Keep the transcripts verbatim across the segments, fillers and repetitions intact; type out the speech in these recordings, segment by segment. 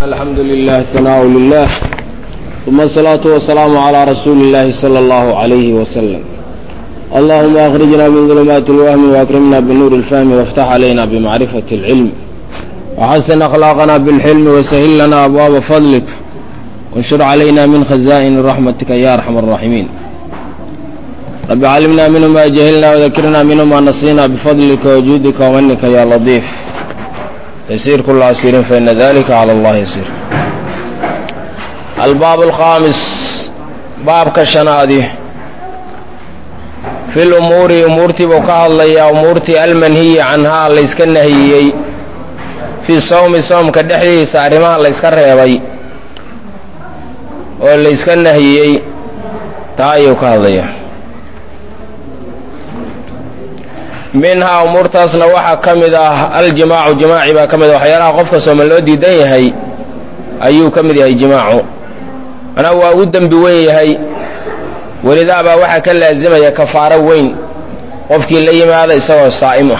الحمد لله ثناء لله ثم الصلاة والسلام على رسول الله صلى الله عليه وسلم. اللهم أخرجنا من ظلمات الوهم وأكرمنا بنور الفهم وافتح علينا بمعرفة العلم وحسن أخلاقنا بالحلم وسهل لنا أبواب فضلك وانشر علينا من خزائن رحمتك يا أرحم الراحمين. رب علمنا منه ما جهلنا وذكرنا منه ما نسينا بفضلك وجودك ومنك يا لطيف. يسير كل عسير فإن ذلك على الله يسير. الباب الخامس باب كشنادي في الأمور أمورتي بوكا الله أمورتي المنهي عنها الله يسكنه هي في صوم صوم كدحي سارما الله يسكره يبي والله يسكنه هي تايو كهذيا منها أمورتاسنا وحا كمدا الجماع جماعي با كمدا وحيالها قفك سوما لو ديدان يحي أيو كمدا يحي جماعه أنا هو أودن بوين يحي ولذا با وحا كاللازمة يا كفارة وين قفك اللي ماذا يسوى الصائمة.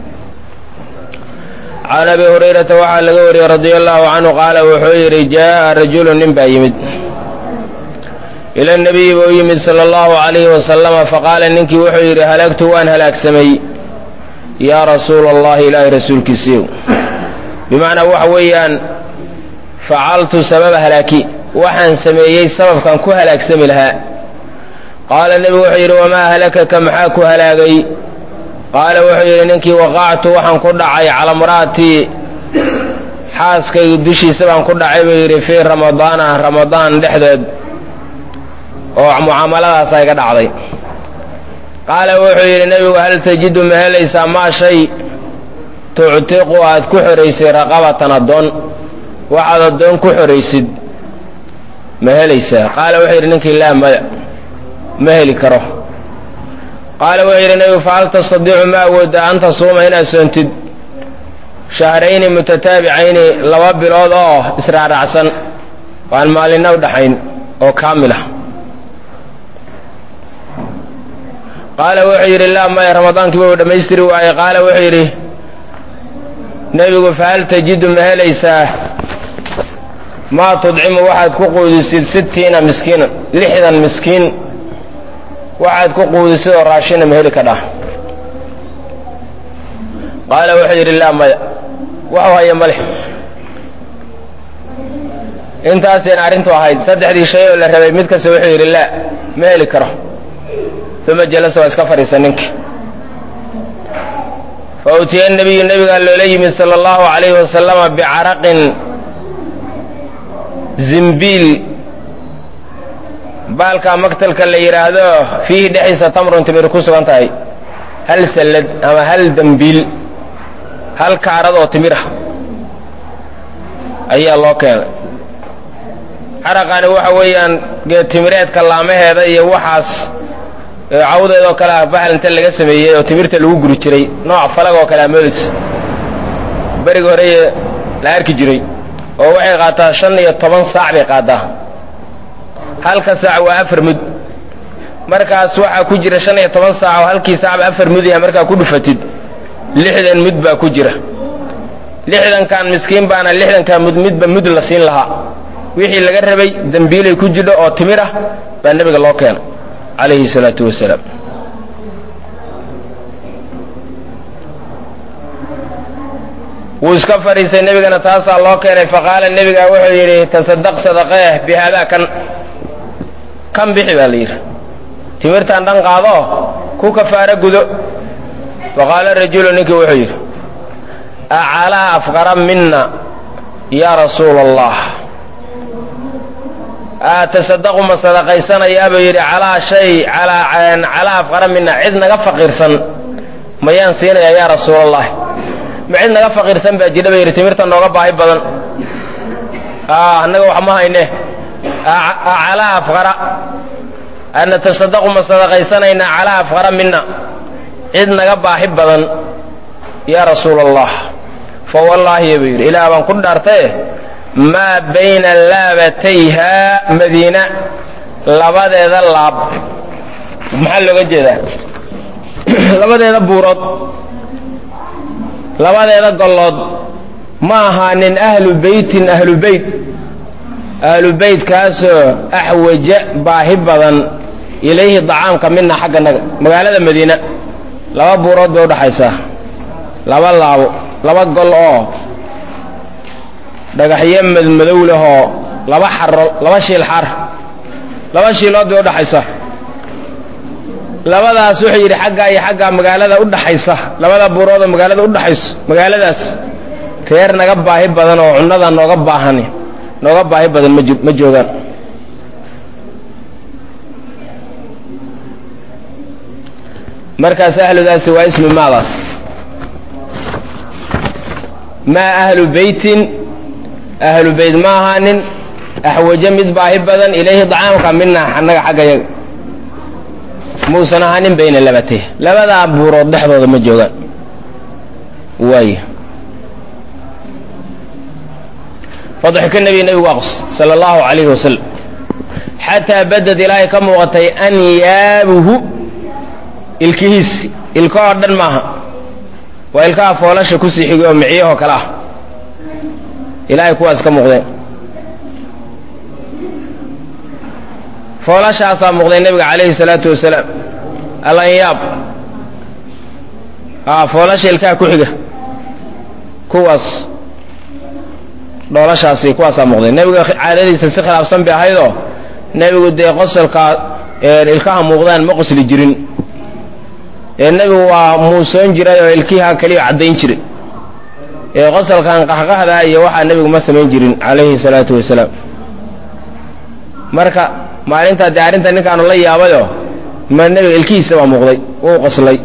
عن أبي هريرة وحا لغوري رضي الله عنه قال وحير جاء رجل ننبا يمد إلى النبي ويمد صلى الله عليه وسلم فقال إنك وحير هلكت وأن هلاك سمي يا رسول الله إلهي رسولك سيو بمعنى وحويا فعلت سبب هلاكي وحن سميي سبب كان كو هلاك سمي لها. قال النبي وحير وما هلكك محاك هلاكي قال وحير إنك وقعت وحن كدعي على مراتي حاسك يدشي سبب كدعي بيري في رمضان رمضان لحدد ومعاملها سايقا دعضي. قال وحير النبي هل تجد مهليس ما شيء تعتق أد كحريسي رقبة الدون وعد الدون كحريسي مهليس. قال وحير إنك لا مهلي كره. قال وحير النبي فعل تصدع ما ود أن تصوم هنا سنتد شهرين متتابعين لواب الوضع إسرع رعسا وعن مال النودحين وكاملة. قال وحير الله ما رمضان كبير دميستري وعي. قال وحيره نبي فهل تجد مهليس ما تدعم واحد كقود ستين مسكين لحدا مسكين واحد كقود سيد راشين مهلك ده. قال وحير الله ما وهو هي ملح انت اسين ارنتو هايد صدح دي شيء ولا ربي مدكس وحير الله مهلك ره. ثم جلس واسكفر سننك فأتي النبي النبي قال له لي صلى الله عليه وسلم بعرق زنبيل بالكا مقتلك اللي يراده فيه دحيس تمر تمركوس وانتهي هل سلد أما هل دنبيل هل كارد وتمره أي الله كان عرقان وحويا تمريت كلامه هذا يوحاس cawdeedoo kale ah bahal inta laga sameeyay oo timirta lagu guri jiray nooc falag oo kale meelis bariga hore la arki jiray oo waxay qaataa shan iyo toban saac bay qaadaa halka saac waa afar mud markaas waxa ku jira shan iyo toban saac oo halkii saac afar mud yahay marka ku dhufatid lixdan mud baa ku jira lixdan kan miskiin baana lixdan ka mud midba mud la siin lahaa wixii laga rabay dambiilay ku jidho oo timira baa nabiga loo keenay عليه الصلاة والسلام. واسكفر النبي كان تاسع الله كان فقال النبي وحي تصدق صدقه بهذا كان كم بحبالير تمرت عن دن قاضاه كو كفاره غدو. فقال الرجل انك وحي اعلى افقر منا يا رسول الله تصدق ما صدقيسنا يا بيري على شيء على عين على أفقر منا عندنا فقير سن ما ينسينا يا رسول الله ما عندنا فقير سن بجد بيري تمرتنا نوقف هاي بدن آه نجوا حماها إنه على أفقر أن تصدق ما صدقيسنا إن على أفقر منا عندنا هاي بدن يا رسول الله فوالله يا بيري إلى أن كنا أرتيه ما بين اللابتيها مدينة لبدا ذا اللاب محل وجهه لبدا ذا بورد لبدا ذا قلاد ما هانن أهل بيت أهل بيت ahlu bayt kaasoo axwaja baahi badan ilayhi dacaamka mina xagga naga magaalada madiina laba buurood bay udhaxaysaa laba laabo laba gol oo dhagaxyo madmadow lehoo laba xaro laba shiil xar laba shiilood bay udhaxaysaa labadaas wuxuu yidhi xaggaa iyo xaggaa magaalada udhaxaysa labada buurood oo magaalada udhaxayso magaaladaas reer naga baahi badan oo cunnada nooga baahan nooga baahi badan ma joogaan markaas ahludaasi waa ismi maadaas maa ahlu beytin ahlu beyt ma ahaanin axwaja mid baahi badan ilayhi dacaamka mina annaga xagga yaga muusan ahaanin bayna labatay labadaa buurood dhexdooda ma joogaan waay fadxika nebi nebigu aqs sala allahu calayhi wasalam xataa badad ilaahay ka muuqatay anyaabuhu ilkihiisi ilka oo dhan maaha waa ilkaha foolasha ku sii xigay oo miciyahoo kale ah ilaahay kuwaas ka muuqdeen foolashaasaa muuqday nebiga calayhi salaatu wasalaam alanyaab a foolasha ilkaha ku xiga kuwaas dhooloshaasi kuwaasaa muuqday nebiga caadadiisa si khilaafsan bay ahaydoo nebigu dee qosolkaa ilkaha muuqdaan ma qosli jirin ee nebigu waa muusoon jiray oo ilkiha keliya caddayn jiray ee qosolkan qahqahda iyo waxaa nebigu ma samayn jirin calayhi salaatu wasalaam marka maalintaa dee arrinta ninkaanu la yaabayoo ma nebiga ilkihiisa baa muuqday wuu qoslay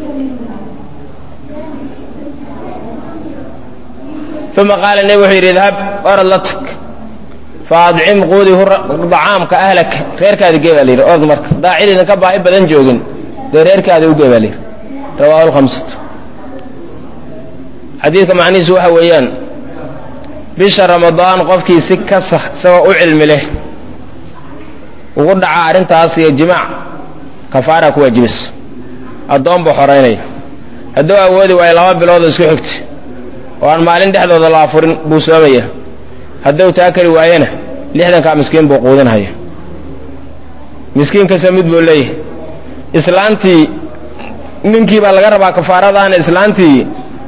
uma qaala nebigu wuxuu yidhi idhab orad la tag fa adcim quudi dacaamka ahlaka reerkaada gee baa la yidhi orad marka daa cid idinka baahi badan joogin dee reerkaada u gee baa la yidhi rawaahu lkhamsatu xadiidka macnihiisu waxa weeyaan bisha ramadaan qofkii si kasa isagoo u cilmi leh ugu dhaca arrintaas iyo jimaac kafaara ku waajibaysa addoon buu xoraynaya hadduu awoodi waayo laba biloodoo isku xigta oo aan maalin dhexdooda la afurin buu soomaya hadduu taa kari waayena lixdankaa miskiin buu quudinhaya miskiin kasta mid buu leeyahay islaantii ninkii baa laga rabaa kafaaradaana islaantii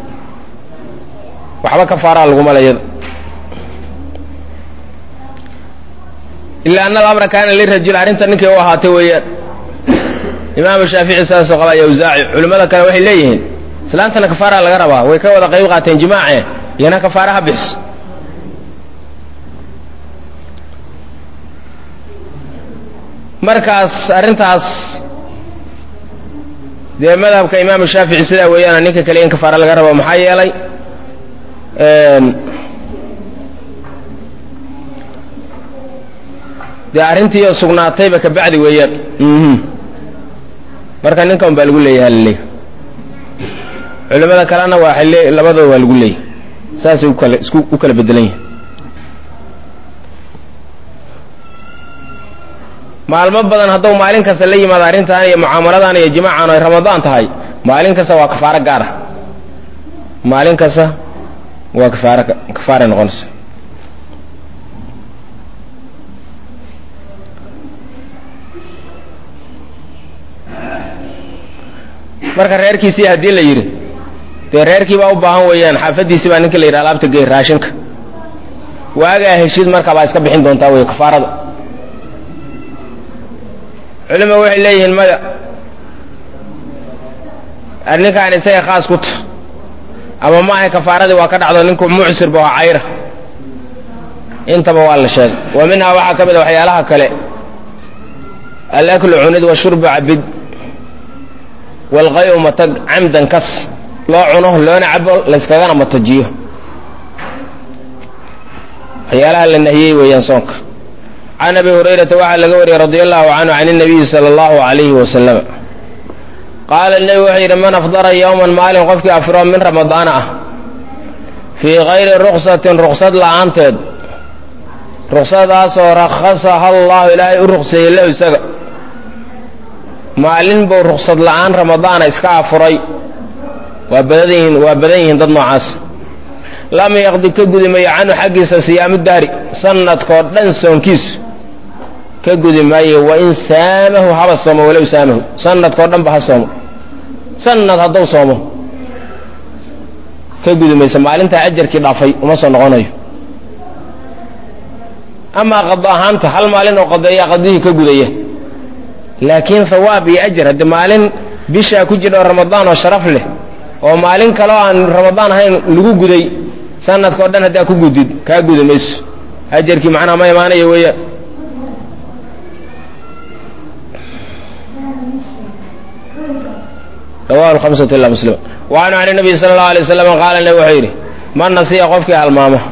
waxba kafaaraa laguma layada ilaa anna alamra kaana lirajul arrinta ninkay u ahaatay weeyaan imaamu shaafici saasoo qaba iyo awsaaci culimmada kale waxay leeyihiin islaantana kafaaraa laga rabaa way ka wada qayb qaateen jimaace iyana kafaara ha bixiso markaas arrintaas dee madhabka imaamu shaafici sidaa weeyaana ninka kale in kafaara laga rabo maxaa yeelay dee arrintiioo sugnaatayba ka bacdi weeyaan marka ninkan baa lagu leeyahay halaleey culimada kalena waa labadooda waa lagu leeyahay saasay ukala isku u kala bedelan yihin maalmo badan hadduu maalin kasta la yimaado arrintaan iyo mucaamaladan iyo jimaacan ay ramadaan tahay maalin kasta waa kafaaro gaar ah maalin kasta waa kafaara kafaaray noqonaysa marka reerkiisii haddii la yidhi dee reerkii baa u baahan weeyaan xaafaddiisii baa ninka la yidhi alaabta gey raashinka waagaa heshid marka baa iska bixin doontaa wey kafaarada culima waxay leeyihiin maya ninkaan isaga khaas ku ta ama maahay kafaaradii waa ka dhacdo ninku mucsir ba waa cayra intaba waa la sheegay wa minhaa waxaa ka mid a waxyaalaha kale alaklu cunid washurbu cabid walqayu matag camdan kas loo cuno loona cabo layskagana matajiyo waxyaalaha la nahiyey weeyaan soonka can abi hurayrata waxaa laga wariyey radia allahu canhu can الnabiyi salى اllahu عalayhi wasalam qaala nebigu wuxuu yidhi man afdara yowman maalin qofkii afiro min ramadaana ah fii kayri ruksatin ruksad la'aanteed ruksadaasoo rakhasaha allahu ilaahay u rukseeyey lahu isaga maalin buu ruksad la'aan ramadaana iska afuray waa badan yihiin waa badan yihiin dad noocaas lam yaqdi ka gudi maayo canhu xaggiisa siyaamu daari sanadkoo dhan soonkiisu ka gudi maayo wain saamahu haba soomo walow saamahu sanadkoo dhan ba ha soomo sanad hadduu soomo ka gudi mayso maalintaa ajarkii dhaafay uma soo noqonayo amaa qado ahaanta hal maalin oo qadeeya qadihii ka gudaya laakiin hawaab iyo ajar hadde maalin bishaa ku jira oo ramadaan oo sharaf leh oo maalin kaleo aan ramadaan ahayn lagu guday sanadka o dhan haddaa ku gudid kaa gudi mayso ajarkii macnaha ma imaanaya weeyaan rawahu lhamsatu ila muslim wacanhu can nabiy sala allahu alay waslam qaala nabi wuxuu yidhi man nasiya qofkii halmaamo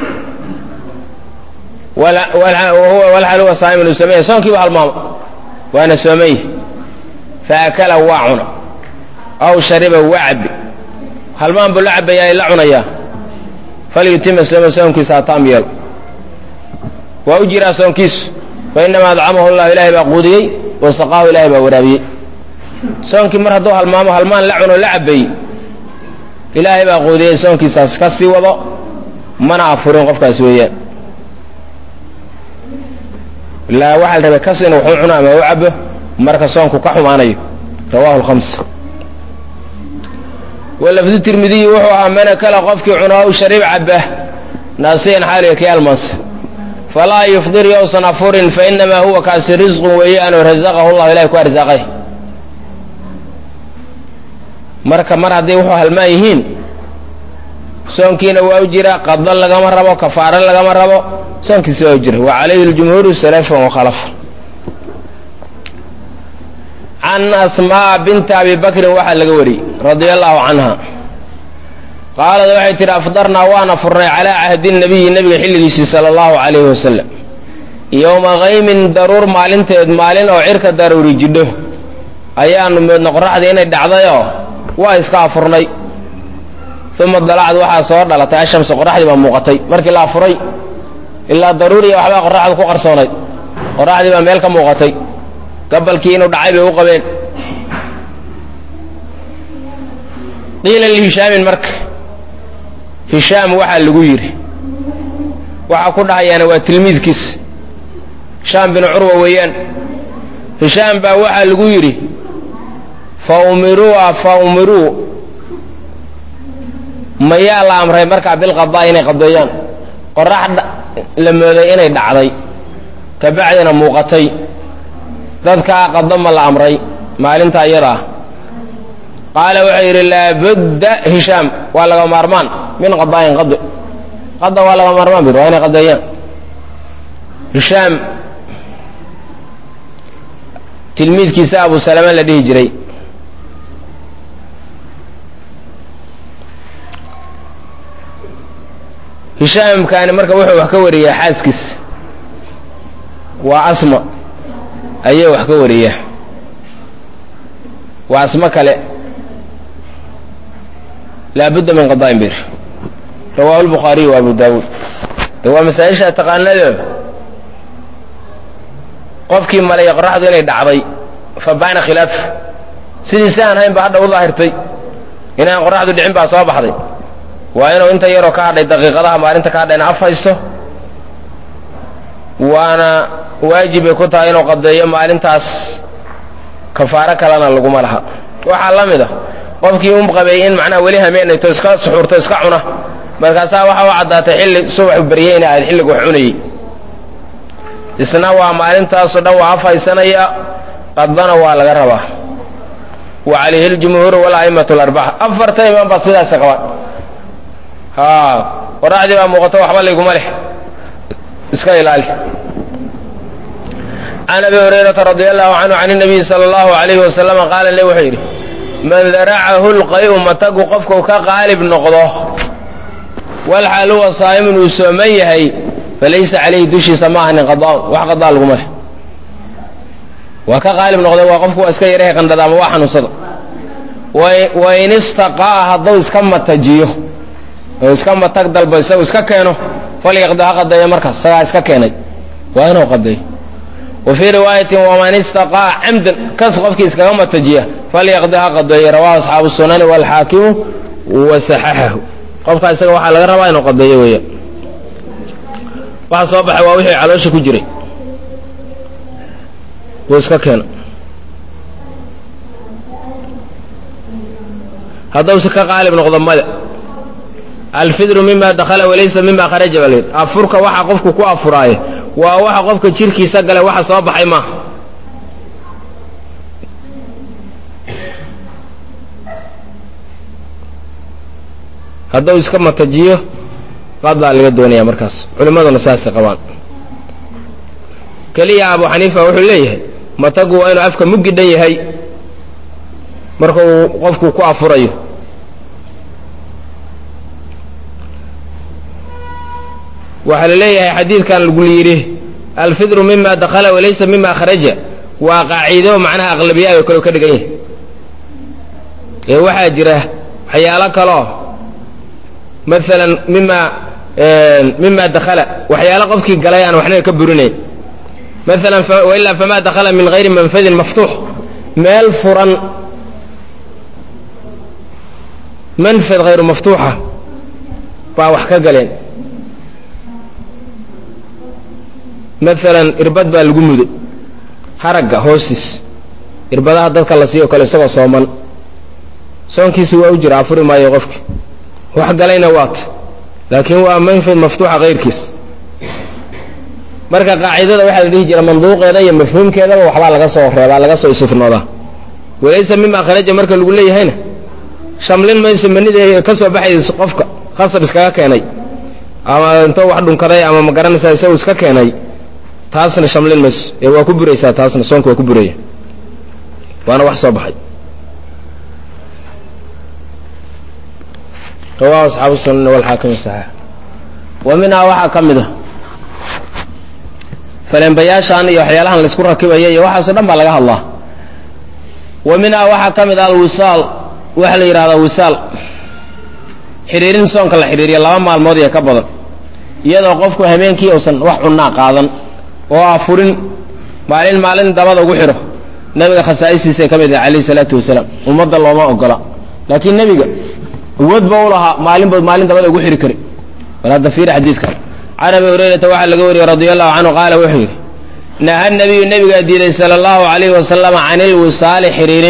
walxal huwa saa'imun uu soomaya soonkiiba halmaamo waana soomay faakala waa cuna aw shariba waa cabbi halmaan buu la cabbayaa la cunayaa falyutima sooma soonkiisa ha taam yeelo waa u jiraa soonkiisu fa inamaa adcamahu llahu ilaahay baa quudiyey wasaqaahu ilaahay baa waraabiyey soonkii mar hadduu halmaamo halmaan la cuno la cabbayey ilaahay baa quudiyey soonkiisaas ka sii wado mana afurin qofkaas weeyaan ilaa waxaa la rabay kas inuu waxu cuno ama u cabbo marka soonku ka xumaanayo rawahu lhamsa walafdu tirmidiyi wuxuu ahaa man akala qofkii cuno aw shariib cabba naasiyan xaaliga kii almaansa falaa yufdir yowsan afurin fainamaa huwa kaasi risqun weeyaanoo rasaqahu llahu ilahay ku arsaaqay marka mar hadday wuxuu halmaan yihiin soonkiina waa u jira qadlo lagama rabo kafaaro lagama rabo soonkiisa waa u jira wa calayhi ljumhuuru salafan wakhalafan can asmaa binta abi bakrin waxaa laga wariyey radia allahu canha qaalad waxay tidhi afdarnaa waana furnay calaa cahdi nabiyi nebiga xilligiisii sala allahu calayhi wasalam yowma kaymin daruur maalinteed maalin oo cirka daruuri jidho ayaanu moodna qoraxdii inay dhacdayoo waa iska afurnay uma dalacad waxaa soo dhalatay ashamsu qoraxdii baa muuqatay markii la afuray ilaa daruuriya waxbaa qoraxda ku qarsoonayd qoraxdii baa meel ka muuqatay gabalkii inuu dhacay bay u qabeen qiila lihishaamin marka hishaam waxaa lagu yidhi waxaa ku dhahayaana waa tilmiidkiis hishaam binu curwa weeyaan hishaam baa waxaa lagu yidhi fa umirua fa umiruu mayaa la amray markaa bilqadaa inay qadeeyaan qorax la mooday inay dhacday kabacdina muuqatay dadkaa qadama la amray maalinta iyada ah qaala wuxuu yidhi laabudda hishaam waa laga maarmaan min qadaayin qad qada waa laga maarmaan bir waa inay qadeeyaan hishaam tilmiidkiisa abu salama la dhihi jiray hishaamkaani marka wuxuu wax ka wariyaa xaaskiis waa asma ayay wax ka wariyaa waa asmo kale laabudda min qadaa'in bir rawaahu lbukhaariy wa abu daawuud de waa masaa-isha taqaanado qofkii malaya qoraxdu inay dhacday fa baana khilaaf sidiisi aan hayn ba hadha u daahirtay inaan qoraxdu dhicin baa soo baxday waa inuu inta yaroo ka hadhay daqiiqadaha maalinta ka hadhayna af haysto waana waajibay ku tahay inuu qadeeyo maalintaas kafaaro kalena laguma laha waxaa la mid a qofkii um qabay in macnaha weli hameenayto iska suxuurto iska cuna markaasaa waxa u caddaatay xilli subaxu baryey ina ahayd xilligu wax cunayey isna waa maalintaasoo dhan waa af haysanaya qadana waa laga rabaa wa calayhi ljumhuuru wala'immatu alarbaca afarta imaan baa sidaasi qabaan haa qoraxdii baa muuqato waxba layguma leh iska ilaali can abi hurayrata radia allahu canhu can الnabiyi salى اllahu alayhi wasalama qaala le wuxuu yidhi man daracahu lqayu matagu qofkau ka qaalib noqdo walxaal huwa saa'imun uu sooman yahay falaysa calayhi dushiisa ma ahanin qadaaun wax qadaa laguma leh waa ka qaalib noqda waa qofku waa iska yarahay qandhada ama waa xanuunsada wain istaqaa hadduu iska matajiyo oo iska matag dalbo isagu iska keeno falyaqdi ha qadeeyo markaas isagaa iska keenay waa inuu qadeeyo wa fii riwaayatin waman istaqaa camdan kas qofkii iskaga matajiya falyaqdi ha qadeeyo rawaahu asxaabu sunani waalxaakimu wa saxaxahu qofka isaga waxaa laga rabaa inuu qadeeyo weeya waxa soo baxay waa wixii caloosha ku jiray wuu iska keeno hadduu si ka qaalib noqdo mada alfidru mima dakhala walaysa mima kharaja bal afurka waxa qofku ku afuraaye waa waxa qofka jirkiisa galay waxa soo baxay ma hadduu iska matajiyo qadaa laga doonaya markaas culimaduna saas qabaan kaliya Abu Hanifa wuxuu leeyahay matagu waa inuu afka mugidhan yahay marka uu qofku ku afurayo waxa leeyahay xadiidkan lagu yiri alfidru mima dakhala walaysa mima kharaja waa qaacido macnaha aqlabiyada oo kale ka dhigan yahay ee waxa jira waxyaalo kale مثلا مما مما دخل وحيال قفكي قليان وحنا كبرنين مثلا ف... وإلا فما دخل من غير منفذ مفتوح مال فرن منفذ غير مفتوحة فوحكا قلين مثلا إرباد بالقمد حرقة هوسس إربادها ذلك الله سيئو كالي سوى صومن سوان كيسي وأجر عفر ما يغفك وحق علينا واط لكن هو منفذ مفتوح غير كيس marka qaacidada waxa la dhihi jiray manduuqeeda iyo mafhuumkeeda waxa laga soo reebaa laga soo isufnooda walaysa mima kharaja marka lagu leeyahayna shamlin ma ismanida ka soo baxayso qofka khasab iskaga keenay ama inta wax dhunkaday ama ma garanaysaa isagu iska keenay taasna shamlin mas ee waa ku buraysaa taasna soonka waa ku buraya waana wax soo baxay رواه أصحاب السنة والحاكم الصحيح ومنها وحا كمده فلن بياشان يحيالها لسكرها كبايا وحا صدام بلغها الله ومنها وحا كمده الوصال وحا ليراد وصال حريرين سونك الله حريري الله ما الماضي كبضا يدو قفكو همينكي وصن وحنا قاضا وافورين مالين مالين دبضا وحره نبي خسائسي سيكمده عليه الصلاة والسلام ومضى الله ما أقلا لكن نبي ود بولها مالين بود مالين دبل ugu xiri kari wala dafiir xadiidka Abi Hurayra waxa laga wariyay radiyallahu anhu qaala wuxuu nahaa nabiga nabiga diiday sallallahu alayhi wa sallam anil wisal hiririn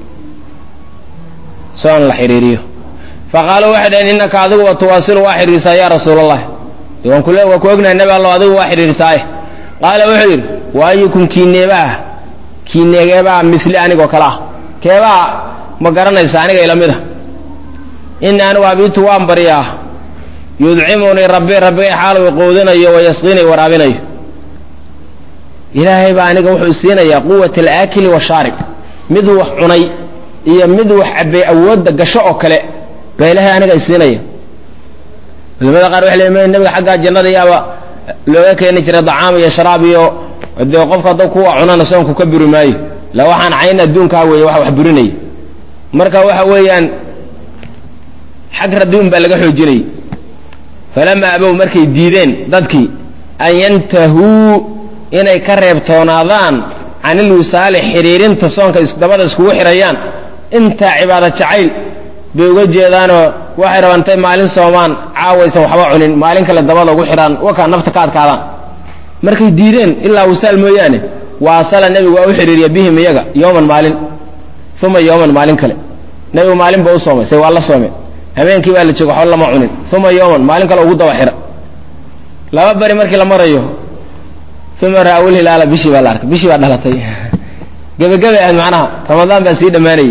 soon la hiriiriyo faqalu wahadan innaka adigu wa tuwasil wa hirisa ya rasuulullah diwan kullu wa ku ognahay nabi allah adigu wa hiririsay qaala wuxuu wa ayukum kineeba kineeba misli anigo kala keeba ma garanaysa aniga ila mida إن أنا وابيت وامبريا يدعمني ربي ربي حال ويقودنا ويسقيني ورابني إلهي بانك وحسينا يا قوة الآكل والشارب مذوح عني إيا مذوح أبي أود قشاء كلا بإلهي أنا قيسينا لماذا قالوا إحلي من النبي حقا الجنة يا لو يكي نجري طعامي يا شرابي ودي وقفك ضوكوا عنانا سونك كبروا ماي لو حان عين الدون كاوي وحبرني مركا وحويا حق ردون بلغ حجري فلما أبوا مركي ديدين ضدكي أن ينتهوا إني كرب توناضان عن الوصال حريرين تصونك دبدا اسكو حريان انت عبادة شعيل بيوجه دانو وحر وانتي مالين سومان عاويس وحبا عنين مالين كلا دبدا اسكو حران وكان نفتكات كالان مركي ديدين إلا وصال موياني واصل النبي وحرير بهم يغا يوما مالين ثم يوما مالين كلا نبي مالين بو صومي سيوا الله صومي habeenkii baa la joogo xol lama cunin thuma yawman maalin kale ugu daba xira laba bari markii la marayo thuma raawil hilal bishi baa la arkay bishi baa dhalatay gabagabe ah macnaha ramadaan baa sii dhamaanay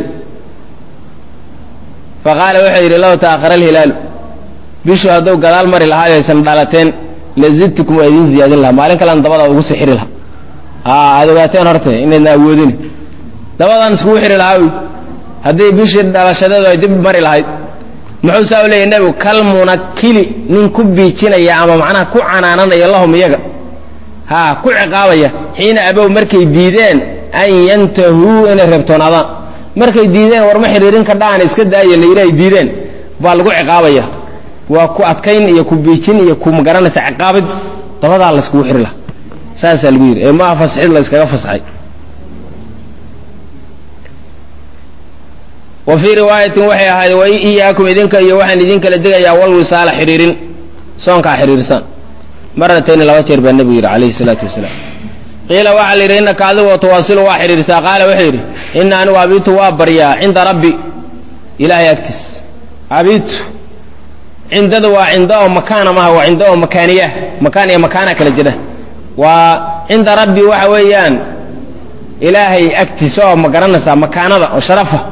faqala wuxuu yiri law ta'akhara al-hilal bishu haduu gadaal mari lahaa aysan dhalateen lazidtukum wa idin ziyadin la maalin kale dabada ugu sii xiri lahaa aa adogaateen hortay inayna awoodin dabadan isku xiri lahaa hadii bishi dhalashadeedu ay dib mari lahayd muxuu saawlay nabigu kalmuna kili nin ku biijinaya ama macnaha ku canaananaya lahum iyaga ha ku ciqaabaya xiina abaw markay diideen an yantahu ina rabtoonaadaan markay diideen war ma xiriirin ka dhaan iska daayay leeyahay diideen baa lagu ciqaabaya waa ku adkayn iyo ku biijin iyo ku magaranaysa ciqaabid dabada la isku xiri la saas lagu yiri ee ma fasaxid la iskaga fasaxay وفي رواية وحي هذا وإياكم إذنك يوحن إذنك لديك يا والوصال حريرين صونك حريرسان مرتين لواتير بالنبي عليه الصلاة والسلام قيل وعلي إنك عذو وتواصل وحريرسا قال وحير إن أنا وابيت وابريا عند ربي إلهي أكتس عبيت عند ذو عنده مكان ما هو عنده مكانية مكانية مكانك لجده وعند ربي وحويان إلهي أكتسو مقرنسا مكانه وشرفه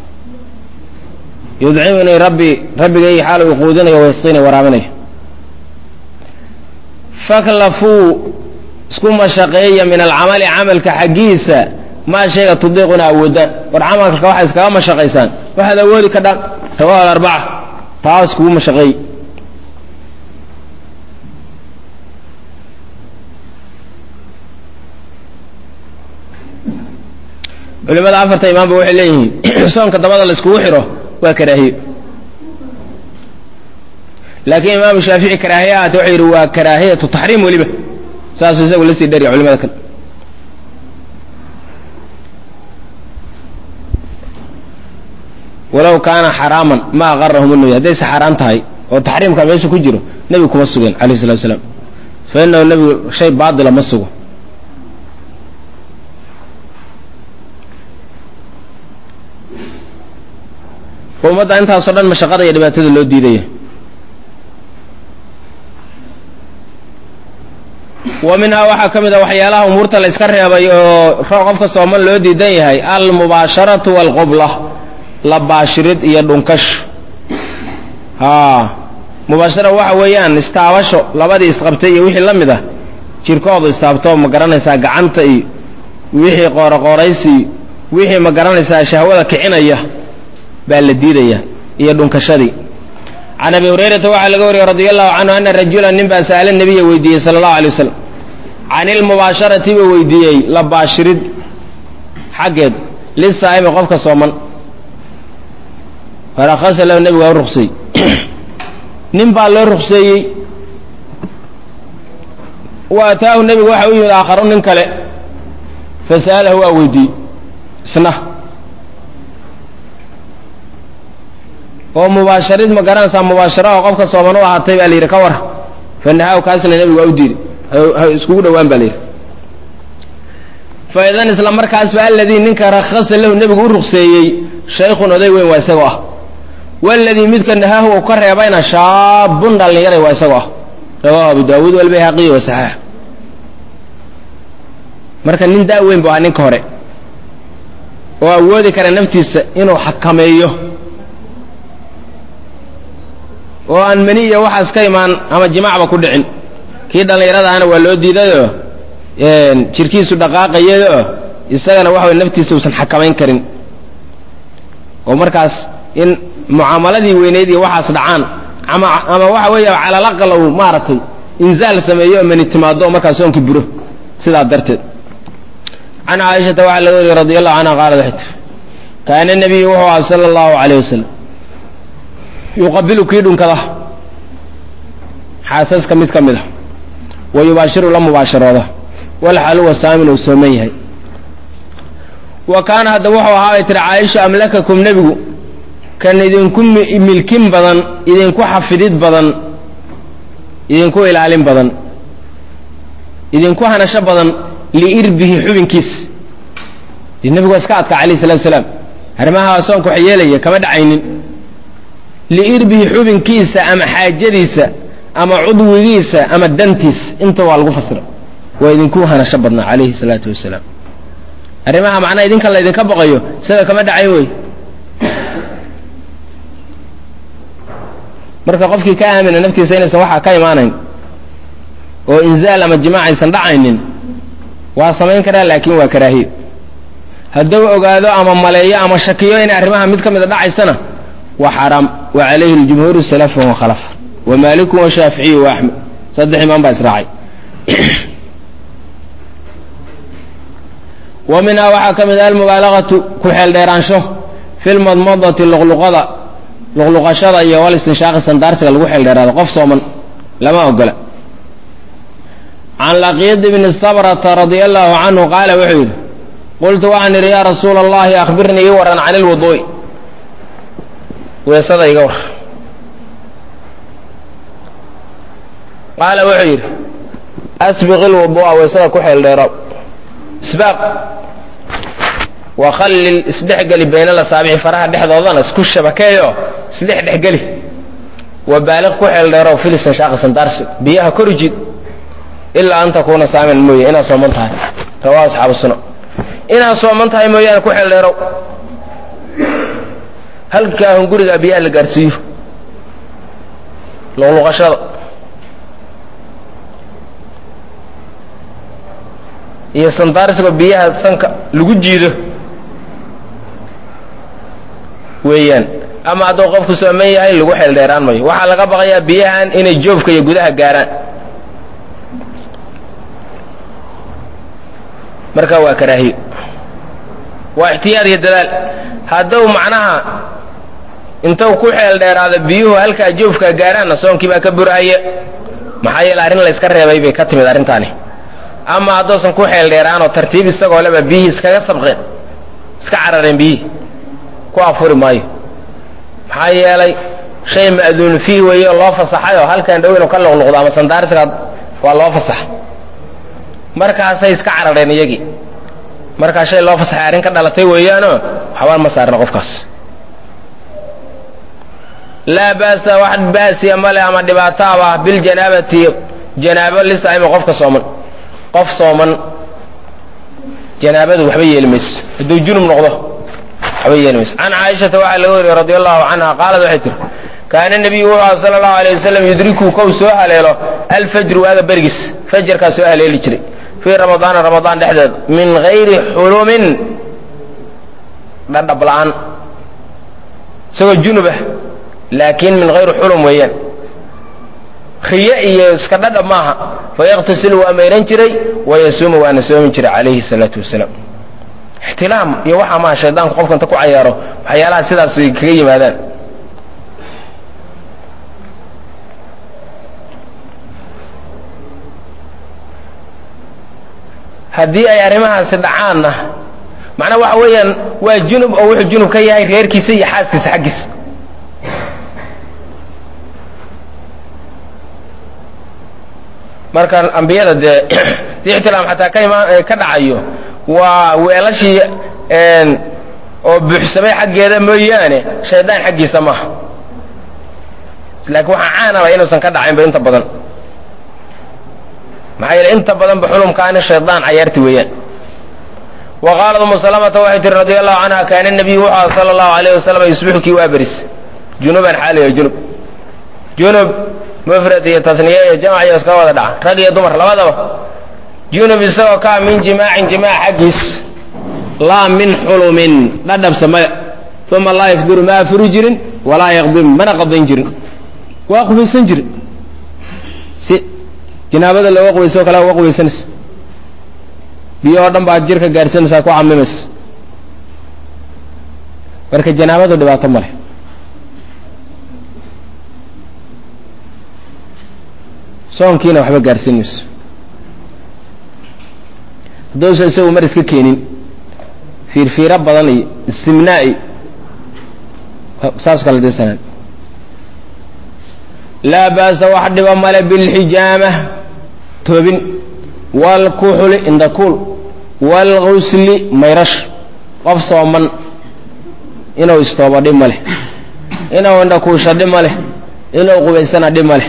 يدعوني ربي ربي جاي حاله يقودني ويسقيني ورامني فكلفوا سكون مشقية من العمل عمل كحقيسة ما شيء تضيقنا أودا والعمل كواحد كلام مشقيسان وهذا ولي كذا رواه الأربعة تاس سكون مشقي علماء عفرت إمام بوحي ليه سون كتبادل الاسكو حره وكراهيه لكن إمام الشافعي كراهية تعير وكراهية التحريم ولبه ساسو يسوي لسي دري علماء ذلك ولو كان حراما ما غرهم انه يديس حرام تهي والتحريم كان يسو كجره نبي كما سغين عليه الصلاه والسلام فانه النبي شيء باطل ما سغو ومدى انت صدن مشقده يا دباتده لو ديديه ومنها waxa kamida waxyaalaha umurta la iska reebay oo qofka Soomaali loo diidan yahay al mubasharatu wal qabla la baashirid iyo dhunkash ha mubashara waxa weeyaan istaabasho labadii isqabtay iyo wixii lamid ah jirkooda istaabto ma garanaysaa gacanta iyo wixii qoor qooraysi wixii ma garanaysaa shahwada kicinaya baa la diidaya iyo dhunkashadii عن أبي هريرة وعلى قوري رضي الله عنه أن رجلا نبأ سأل النبي ويديه صلى الله عليه وسلم عن المباشرة ويديه لباشرد حقد للصائم قفك صوما فرخص له النبي والرخصي نبأ له الرخصي وأتاه النبي وحوي الآخرون ننكله فسأله ويديه سنه oo mubaasharid ma garanaysaa mubaashara oo qofka Soomaali u ahaatay baa liir ka war fanaha kaasna nabiga u diiday iskugu dhawaan baa liir faydan isla markaas baa alladii ninka rakhas lahu nabigu u ruqseeyay shaykhun oday weyn waa isaga ah walladii midka nahahu oo ka reebayna shaabun dhalinyaro waa isaga ah rawahu Abu Daawud wal Bayhaqi wa sahih marka nin daa weyn baa ninka hore oo awoodi kara naftiisa inuu xakameeyo oo aan maniya waxa iska imaan ama jimaac ku dhicin kii dhalinyarada ana waa loo diidayo een jirkiisu dhaqaaqayo isagana waxa naftiisa uusan xakameyn karin oo markaas in muamaladii weyneed iyo waxaas dhacaan ama ama waxa weeyo cala laqal oo maaratay inzaal sameeyo mani timaado markaas soonki buro sida darteed ana Aisha ta'ala radhiyallahu anha qaalat kaana nabiy sallallahu alayhi wasallam يقبل كيدون كذا حاسس كميت كمده ويباشر له مباشرة والحال هو سامن وسميه وكان هذا وحو هاي ترى عائشة أملككم نبي كان إذنكم ملكين بدن إذنكم حفظت بدن إذنكم إلى علم بدن إذنكم هنش بدن لإربه حبن كيس النبي واسكاتك عليه الصلاة والسلام هرماها وسونك حيالي كما دعينين لإربه حبن كيسة أما حاجديسة أما عضويسة أما الدنتيس انت والغو فسر وإذن كوها نشبضنا عليه الصلاة والسلام أرماها معنا إذن كالله إذن كبغيو سيدا كما دعيوي مركا قفكي كامل نفتي سينا سواحا كايمانين وإنزال أما الجماعة يسندعين واصمين كرا لكن وكراهيب هدو أقادو أما ملايا أما شكيوين أرماها مدكم إذا دعي سنة وحرام وعليه الجمهور السلف وخلف ومالك وشافعي وأحمد صدح إمام بأسراعي ومنها وحكم ذا المبالغة كحل ديرانشه في المضمضة اللغلغة لغلغة شرعية والاستنشاق السندارس الوحل ديران قف صومن لما أقول عن لقيد بن الصبرة رضي الله عنه قال وحيد قلت وعن يا رسول الله أخبرني ورا عن الوضوء weesada iga war qaala wuxuu yidhi asbiq ilwuduu'a weesada ku xeel dheeraw isbaaq wakhallil isdhexgeli bayna lasaabici faraha dhexdoodana isku shabakeeyo isdhex dhexgeli wabaaliq ku xeel dheeraw filisan shaaqasan daarsi biyaha korijid ilaa an takuuna saaman mooye inaad sooman tahay rawaa asxaabu sunan inaad sooman tahay mooyaane ku xeel dheeraw halkaahun gurigaa biyaha la gaarsiiyo luqluqashada iyo sandaarsiga biyaha sanka lagu jiido weeyaan ama hadduu qofku sooman yahay lagu xeel dheeraan mayo waxaa laga baqayaa biyahan inay joofka iyo gudaha gaaraan marka waa karaahiyo waa ixtiyaad iyo dadaal hadduu macnaha intuu ku xeel dheeraado biyuhu halkaa joofka gaaraanna soonkii baa ka burahaya maxaa yeele arrin la yska reebay bay ka timid arrintaani ama hadduusan ku xeel dheeraanoo tartiib isagoo leba biyihii iskaga sabqeen iska carareen biyihii ku afuri maayo maxaa yeelay shay ma'duunu fiih weeye oo loo fasaxayoo halkan dhow inuu ka luqluqdo ama sandaarsiga waa loo fasaxay markaasay iska carareen iyagii markaa shay loo fasaxay arrin ka dhalatay weeyaanoo waxbaan ma saarna qofkaas laa ba'sa wax ba'siya male ama dhibaato aba biljanaabati janaabo lisaa'imi qofka sooman qof sooman janaabadu waxba yeeli mayso hadduu junub noqdo waxba yeeli mayso can caaishata waxaa laga wariyey radi allahu canha qaalad waxay tiri kaana nebiyu wuxuu aha sala allahu alayh wasalam yudriku kow soo haleelo alfajru waaga bergis fajarkaa soo haleeli jiray fii ramadaana ramadaan dhexdeeda min gayri xulumin dhadhab la'aan isagoo junubah laakiin min hayri xulum weeyaan riye iyo iska dhadhab maaha fayaqtasilu waa mayran jiray wayasuumu waana soomi jiray calayhi salaatu wasalaam ixtilaam iyo waxaa maaha shaydaanku qofka inta ku cayaaro waxyaalaha sidaas kaga yimaadaan haddii ay arrimahaasi dhacaanna macnaa waxa weeyaan waa junub oo wuxuu junub ka yahay reerkiisa iyo xaaskiisa xaggiisa marka ambiyada dee dii ixtilaam xataa ka imaan ka dhacayo waa weelashii oo buuxsamay xaggeeda mooyaane shaydaan xaggiisa maaha laakiin waxaa caanaba inuusan ka dhacaynba inta badan maxaa yeele inta badanba xulumkaani shaydaan cayaarti weeyaan wa qaalat umu salamata waxay tihi radi allahu canha kaana nebiyu wuxuu aha sala allahu alayh wasalam yusbixu kii waa beris junuban xaaliyo junub junub mufrad iyo tasniye iyo jamac iyo iska wada dhaca rag iyo dumar labadaba junub isagoo kaa min jimaacin jimaac xaggiis laa min xulumin dhadhabsa maya uma laa yafduru ma afuri jirin walaa yaqdim mana qadayn jirin waa qubaysan jirin si janaabada looga qubayso kale uga qubaysanaysa biyahoo dhan baad jirka gaarsanaysaa ku camimaysa marka janaabadu dhibaato male soonkiina waxba gaarsiinayso hadduusan isagu mar iska keenin fiirfiiro badan iyo istimnaa'i saas kala desanaan laa ba'sa wax dhiba male bilxijaama toobin waalkuxuli indakuul waalgusli mayrash qof sooman inuu istoobo dhib ma leh inuu indhakuusha dhib ma leh inuu qubaysana dhib ma leh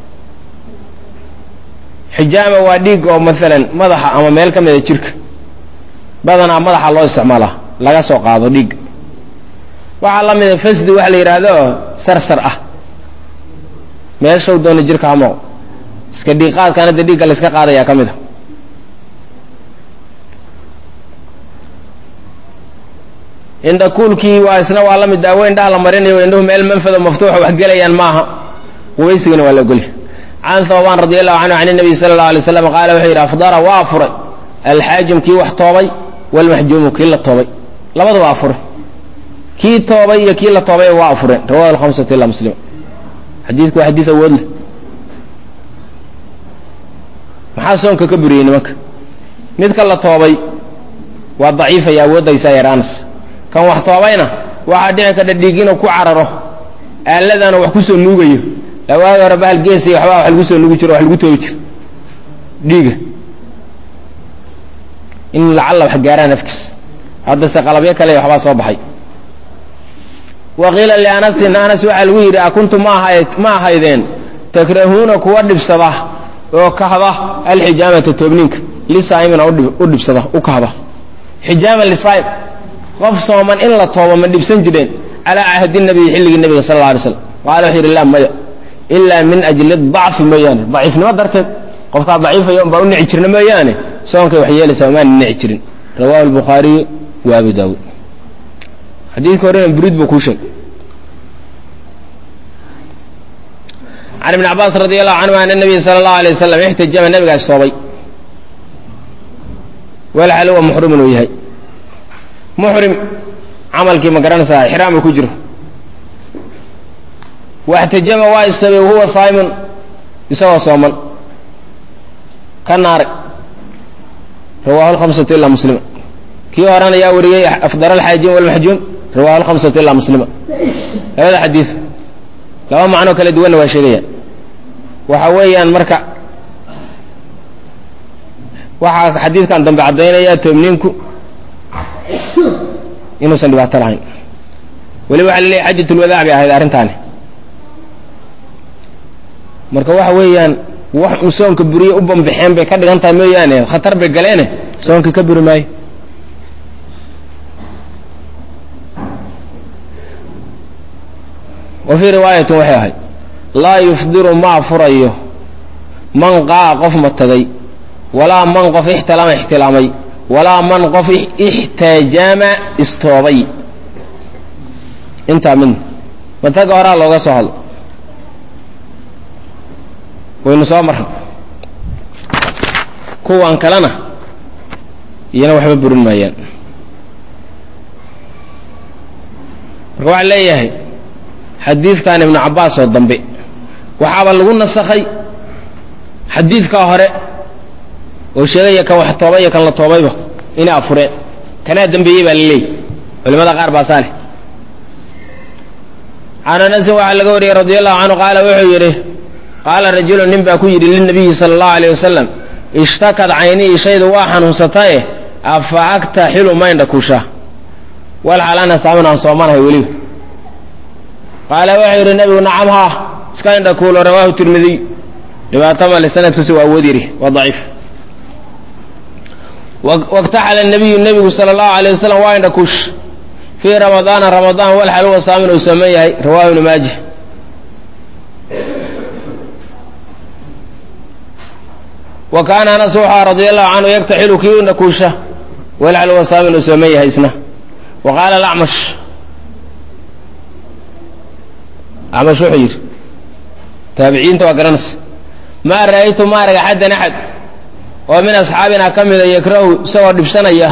xijaama waa dhiig oo maalan madaxa ama meel ka mida jirka badanaa madaxa loo isticmaalaa laga soo qaado dhiig waxaa la mida fasdi waxa la yidhaahdo sarsar ah meeshau doona jirka ha mooqo iska dhiiqaadkaana dee dhiigga la iska qaadayaa ka mid a indhakuulkii waa isna waa la mid daawo indhaha la marinayo indhuhu meel manfado maftuuxa wax gelayaan maaha qubaysigana waa la ogolya can hawbaan radi allahu canhu can nabiy sala allahu alay slam qaala wuxuu yidhi afdara waa afuray alxaajim kii wax toobay walmaxjuumu kii la toobay labada waa afuray kii toobay iyo kii la toobay waa afureen rawahu alhamsatu ila muslim xadiidku waa xadiid awood leh maxaa soonka ka buriyey nimanka midka la toobay waa daciifaya awooddaysaa yaraanas kan wax toobayna waxaa dhici kadha dhiig inuu ku cararo aaladana wax ku soo nuugayo lawaada hore bahal geesay waxba wax lagu soo nuugi jiro wax lagu toobi jiro dhiiga in lacalla wax gaaraan afkiis hadda se qalabyo kale waxbaa soo baxay waqiila lianasin anas waxaa lagu yidhi akuntu ma ahayd ma ahaydeen takrahuuna kuwa dhibsada oo kahda alxijaamata toobninka lisaa'imina u dhibsada u kahda xijaaman lisaa'im qof sooman in la toobo ma dhibsan jireen calaa cahdi nabiyi xilligii nabiga sal alla alay slam qaala wuxuu yidhi laa maya ilaa min ajli dacfi mooyaane daciifnimo darteed qofkaa daciifaya un baa u nici jirna mooyaane soonkay wax yeelaysaa umaana nici jirin rawahu albukhaariyu wa abu daawuud xadiidka horena buriid buu kuu sheegay can ibni cabbaas radi allahu canhu ana nabiya sala allahu alay wasalam ixtajama nabigaas soobay walxal huwa muxrimun uu yahay muxrim camalkii ma garanaysaa ixraam uu ku jiro waxtajama waa istabay wahuwa saa'imun isagoo sooman ka naarag rawaahu alkhamsatu ilaa muslima kii horena yaa wariyey afdal alxaajiin walmaxjuum rawaahu alkhamsatu ilaa muslima labada xadiid laba macnoo kala duwanna waa sheegayaan waxa weeyaan marka waxaa xadiidkan dambe caddaynaya toobniinku inuusan dhibaato lahayn weliba waxa la leeyahy xajatulwadaac bay ahayd arrintaani marka waxa weeyaan wax uu soonka buriye u bambixeen bay ka dhigan tahay mooyaane khatar bay galeene soonka ka buri maayo wa fii riwaayatin waxay ahayd laa yufdiru maa furayo man qaa'a qof ma tagay walaa man qof ixtilama ixtilaamay walaa man qof ixtajaama istoobay intaa min mataga horaa looga soo hadlo waynu soo marran kuwan kalena iyana waxba burin maayaan marka waxaa leeyahay xadiidkan ibnu cabbaas oo dambe waxaaba lagu nasakhay xadiidkaa hore oo sheegaya kan wax toobay iyo kan la toobayba inay afureen kanaa dambeeyey baa la leeyay culimada qaar baa saaleh can anasin waxaa laga wariyey radi allahu canhu qaala wuxuu yidhi qaala rajulu nin baa ku yidhi lilnabiyi sala allahu alayh wasalam ishtakad caynii ishaydu waa xanuunsatae afa aktaxilu maindha kuushaa walxal ana saamin aan soomanahay weliba qaala wuxuu yidhi nabigu nacam haa iska indha kuulo rawaahu tirmidiy dhibaato male sanadkiisu waa awood yidhi waa daciif waktaxala nabiyu nebigu sala allahu alayh wasalam waa indha kuush fii ramadaana ramadaan walxal huwa saamin uu sooman yahay rawaahu ibnu maaja wa kaana anas wuxua radia allahu canhu yaktaxilu kii indha kuusha walxal huwa saamin uu sooman yahay isna wa qaala alacmash acmash wuxuu yidhi taabiciinta waa garanaysa maa ra'aytu ma arag axaddan axad oo min asxaabina ka mida yakrahu isagoo dhibsanaya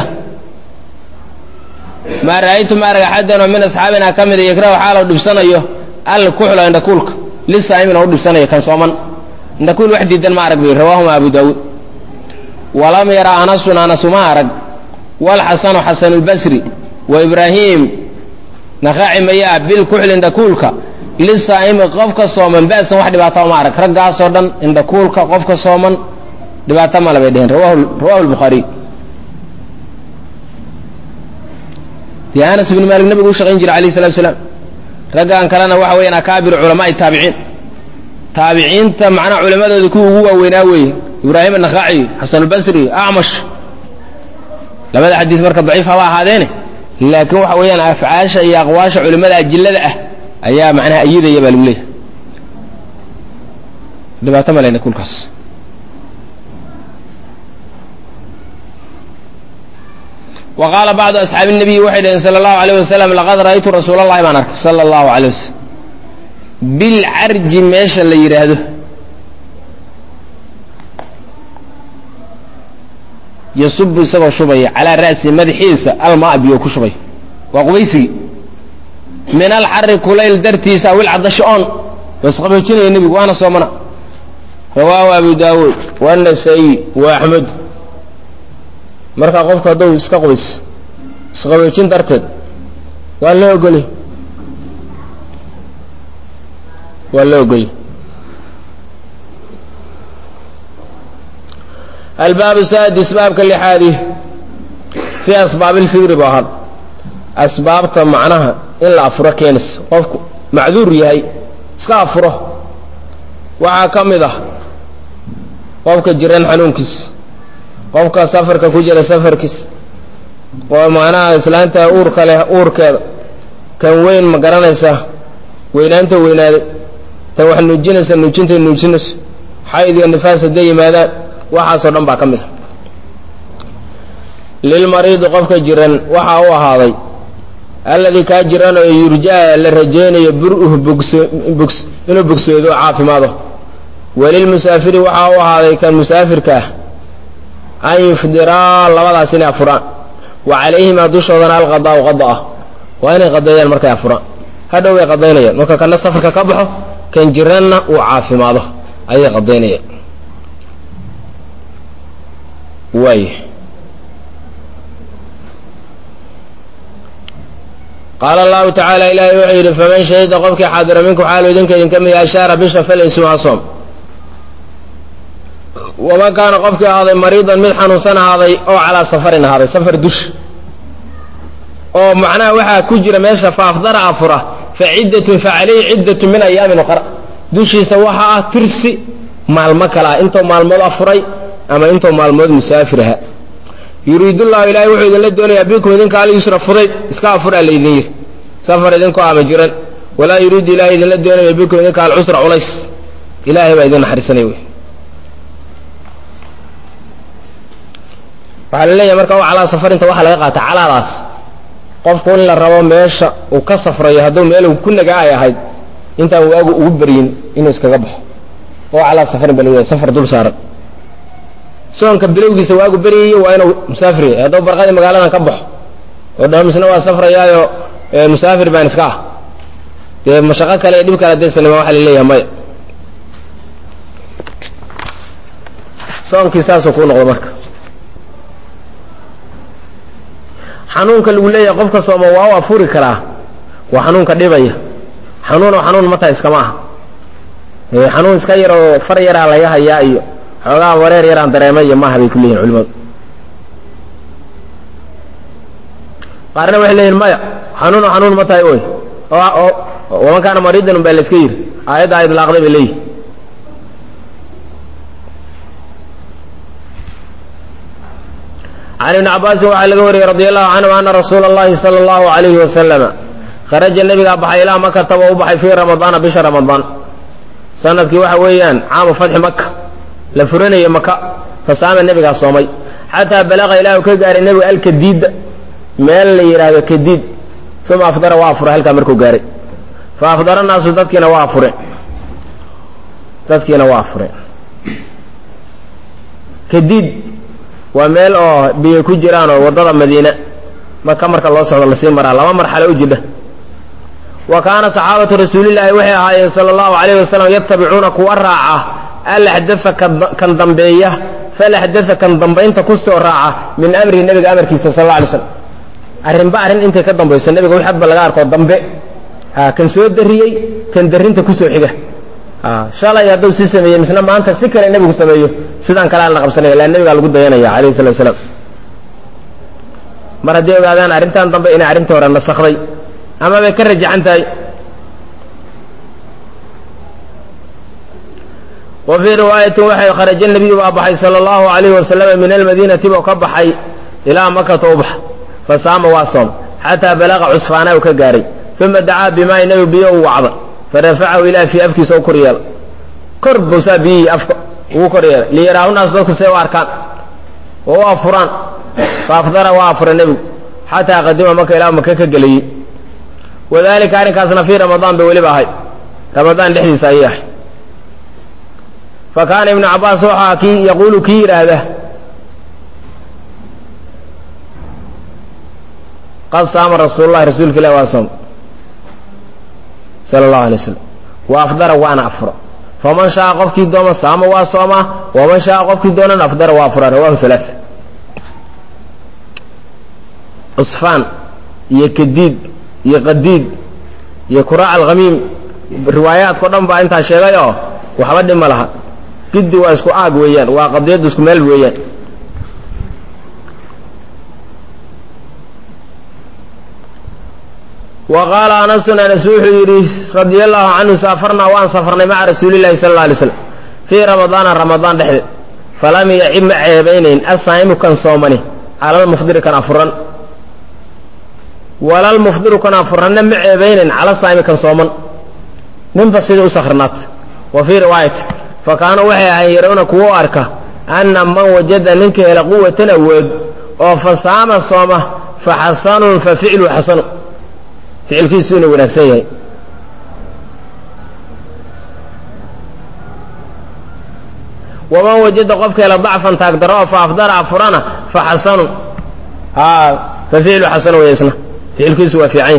maa ra'aytu ma arag axaddan oo min asxaabina ka mida yakrahu xaalow dhibsanayo alkuxla indhakuulka lisaa'imina u dhibsanayo kan sooman indhakuul wax diidan ma arag bay rawaahuma abu daawuud walam yara anasun anasuma arag walxasanu xasanulbasri wa ibraahiim nakaaci mayaa bilkuxli indhakuulka lisaa'imi qofka sooman ba'san wax dhibaato ma arag raggaasoo dhan indhakuulka qofka sooman dhibaato male bay dheheen rawahu albukhaariy dee anas ibnu maalik nabigu u shaqayn jiray alayh salatu salaam raggan kalena waxa weeyaan akaabiru culamaai taabiciin taabiciinta macnaha culimadooda kuwa ugu waaweynaa weeye ibraahim annakaaci xasanulbasri acmash labada xadiis marka daciif haba ahaadeene laakiin waxa weeyaan afcaasha iyo aqwaasha culimmada ajillada ah ayaa macnaha ayidaya baa lagu leeyahay dhibaato maleyna kulkaas wa qaala bacdu asxaabi الnabiyi waxay dhaheen salى اllahu alayh wasalam laqad ra'aytu rasuula اllahi baan arkay sala اllahu alayh wasalam bilcarji meesha la yidhaahdo yasubu isagoo shubaya calaa ra'si madaxiisa almaa biyo ku shubay waa qubaysigii min alxari kulayl dartiisa aw ilcadashi on waa isqaboojinaya nebigu waana soomana rawaahu abu daawuud waanasaa'i wa axmed markaa qofka hadduu iska qubayso isqaboojin darteed waa loo ogolay ولا أقول الباب السادس باب كل حادث في أسباب الفطر بهذا أسباب معناها إلا أفره كينس قفك معذور يهي اسكا أفره وعاكم ذا قفك جيران حنونكس قفك سفر كجر سفر كس ومعناها إسلانتا أورك له أورك كان وين مقرنسة وين أنت وين هذا توح النجنس النجنت النجنس حيث النفاس الدي ماذا وحصل نبع كمل للمريض قفك جيران وحا هو هذا الذي كاجران يرجع للرجين يبرؤه بوكس بوكس إنه بوكس يدو عافي ماذا وللمسافر وحا هو هذا كان مسافر كاه أن يفدرا لوضع سنة فران وعليهما دوش وضنا الغضاء وغضاء وأين غضايا المركة فران هذا هو غضايا مركة كان السفر كقبحه كان جيراننا وعافي ماذا أي غضايا واي قال الله تعالى إلى يعيد فمن شهد قفك حاضر منكم حاله إذن كإذن كم أشار بشر فليسوا صوم وما كان قفك هذا مريضا ملحن سنة هذا أو على سفر هذا سفر دش أو معناه وحا كجر ميشا فأفضر أفره فعدة فعليه عدة من أيام أخرى دش سواها ترسي مع المكلا انتو مع المول أفري أما انتو مع المول مسافرها يريد الله إلهي وحيد الله الدنيا بكم إذن قال يسرى فريد اسكا فرع الذين سفر إذن قام جرا ولا يريد إلهي إذن الدنيا بكم إذن قال عسر عليس إلهي وإذن حرسني وحال الله يمركوا على سفر انت وحال يقاط على راس قف كون للربا ميشا وكسفر يهدو ميلو كنا قاية هاي انت وقبرين إنه اسكا قبح وعلى سفر بلوية سفر دول سارة سواء كبلوغي سواء بري وأنا مسافر هذا برقادي مقالنا كبح ودهم سنوا سفر يايو مسافر بين سكاه مشاقة كلا يدوك على دين سنة واحد اللي يهمي سواء كيساس وكون غمك حنونك الولاية قفك سوما واوا فوري كلا وحنونك ديبايا حنون وحنون متى اسكماها حنون اسكاير وفرير على يها يايو xogaa wareer yaraan dareemay ma habay kulliin culimadu qaarna waxay leeyihiin maya xanuun xanuun ma tahay oo oo waman kana mariidan baa la iska yiri aayada ay laaqday bay leeyihiin عن ابن عباس وعلى الغوري رضي الله عنه أن رسول الله صلى الله عليه وسلم خرج النبي أبحى إلى مكة وأبحى في رمضان بشهر رمضان سنة كي واحد ويان عام فتح مكة لفرني مكة فصام النبي قال صومي حتى بلغ إلى كجار النبي الكديد مال اللي يراه كديد ثم أفطر وافر هل كمركو جاري فأفطر الناس تذكينا وافر تذكينا وافر كديد ومال أو بيكوجران وضد المدينة ما كمرك الله صلى الله عليه وسلم لما مرحلة وجده وكان صحابة رسول الله وحي صلى الله عليه وسلم يتبعونك والراعة ألا حدث كان ضمبيه فلا حدث كان ضمبين تكسر راعة من أمر النبي أمر كيس صلى الله عليه وسلم الرنباء أرن أنت كضمبيس النبي يقول حب لغار كود ضمبي ها كان سوى الدريي كان درين تكسر حاجة ها شاء الله يدو سيسمية مثلا ما أنت سكر النبي كسميه سيدان كلام لقب سنة لأن النبي قال قد يا عليه الصلاة والسلام مرة ديو قادان أرنتان ضمبي إنا أرنت ورا النسخري أما بيكرج عنتاي وفي رواية وحي خرج النبي وأبحي صلى الله عليه وسلم من المدينة وكبحي إلى مكة وبح فصام واصم حتى بلغ عصفانه وكجاري ثم دعا بماء النبي بيه وعظ فرفعه إلى في أفك سو كريال كرب سبي أفك وكريال ليراه الناس ذوك سوى أركان وهو فران فأفضل وافر النبي حتى قدم مكة إلى مكة كجلي وذلك كان كاسنا في رمضان بولي بهاي رمضان لحدي صحيح فكان ابن عباس وحاكي يقول كير هذا قد صام رسول الله رسول الله وصام صلى الله عليه وسلم وأفضل وأنا أفر فمن شاء قفك دوما صام وصام ومن شاء قفك دونا أفضل وأفر رواه ثلاث عصفان يكديد يقديد يكراع الغميم riwaayaadko dhan baa intaa sheegay oo waxba dhima laha giddi waa isku aag weeyaan waa qadiyadda isku meel weeyaan وقال أنس أنس وحيري رضي الله عنه سافرنا وأن سافرنا مع رسول الله صلى الله عليه وسلم في رمضان رمضان دحد فلم يعب عيبين الصائم كان صومني على المفطر كان أفرن ولا المفطر كان أفرن مع عيبين على الصائم كان صومن ننفسد وسخرنات وفي رواية فكانوا وحي يرون كو أركا أن من وجد منك إلى قوة نود وفصام صومه فحسن ففعل حسن ficilkiisuuna wanaagsan yahay waman wajada qofka ila dacfan taagdaro fa afdara afurana fa xasanu haa fa ficlu xasanu way isna ficilkiisu waa fiican yahay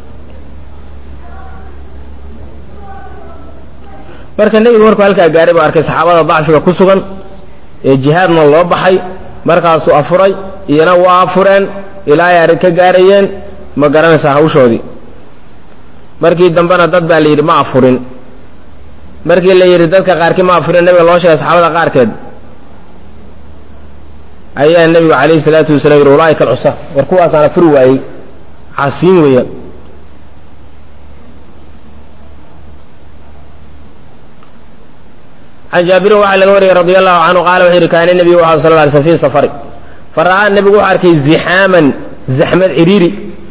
marka nebigu markuu halkaa gaaray buu arkay saxaabada dacfiga ku sugan ee jihaadna loo baxay markaasuu afuray iyana waa afureen ilaa ay arrin ka gaarayeen ma garanaysaa hawshoodii markii dambena dad baa la yidhi ma afurin markii la yidhi dadka qaarkii ma afurin nebiga loo sheegay saxaabada qaarkeed ayaa nebigu calayhi salaatu wasalaam yidhi ulaa'ika alcusa war kuwaasaan afuri waayey caasiin weeyaan can jaabirin waxaa laga wariyey radia allahu canhu qaala wuxuu yidhi kaana nebiyu waxaa sal lla alay slm fii safari fara'aa nebigu wuxuu arkay zixaaman zaxmad ciriiri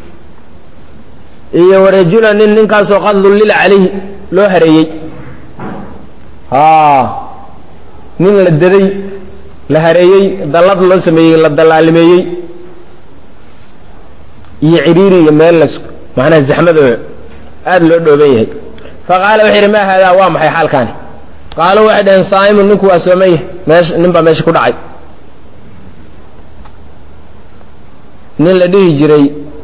iyo warajula nin ninkaasoo qad dullila calayhi loo hareeyey haa nin la daday la hareeyey dallad loo sameeyey la dallaalimeeyey iyo ciriiri iyo meel las macnaha zaxmadoo aad loo dhooban yahay faqaala wuxuu yidhi maa haadaa waa maxay xaalkaani qaaluu waxay dhaheen saa'imun ninku waa soomaya meesha nin baa meesha ku dhacay nin la dhihi jiray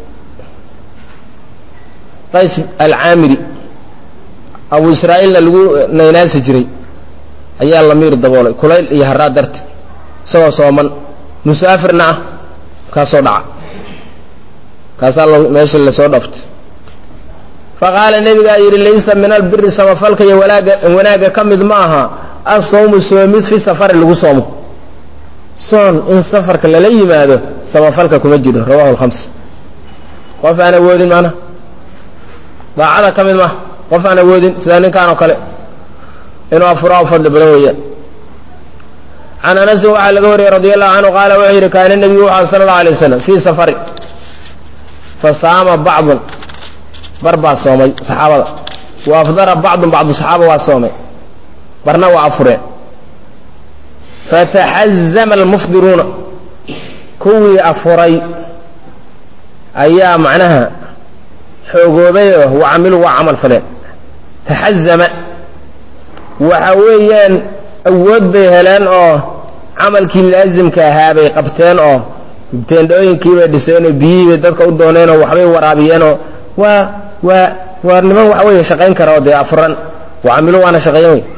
qays alcaamiri abu israa'iilna lagu naynaasi jiray ayaa la miir daboolay kulayl iyo haraad darti isagoo sooman musaafirna ah kaasoo dhaca kaasaa meesha lasoo dhaftay faqaala nebigaa yidhi laysa min albiri samafalka iyo walaaga wanaagga ka mid ma aha assawmu soomid fi safari lagu soomo soon in safarka lala yimaado samafalka kuma jiro rawahu alkhams qof aan awoodin maana daacada ka mid maha qof aan awoodin sida ninkaan oo kale inuu afuraa u fadli badan weeyaan can anasin waxaa laga wariyey radia allahu canhu qaala wuxuu yidhi kaana nebiyu wuxuu sala allahu alay wasalam fii safari fa saama bacdun bar baa soomay saxaabada wa afdara bacdun bacdu saxaaba waa soomay barna waa afureen fataxazama almufdiruuna kuwii afuray ayaa macnaha xoogoobayoo wacamilu waa camal faleen taxazama waxa weeyaan awood bay heleen oo camalkii laasimka ahaa bay qabteen oo teendhooyinkii bay dhiseen oo biyihii bay dadka u dooneen oo waxbay waraabiyeenoo waa waa waa niman waxa weeye shaqayn kara oo dee afuran wacamilu waana shaqeeyan wey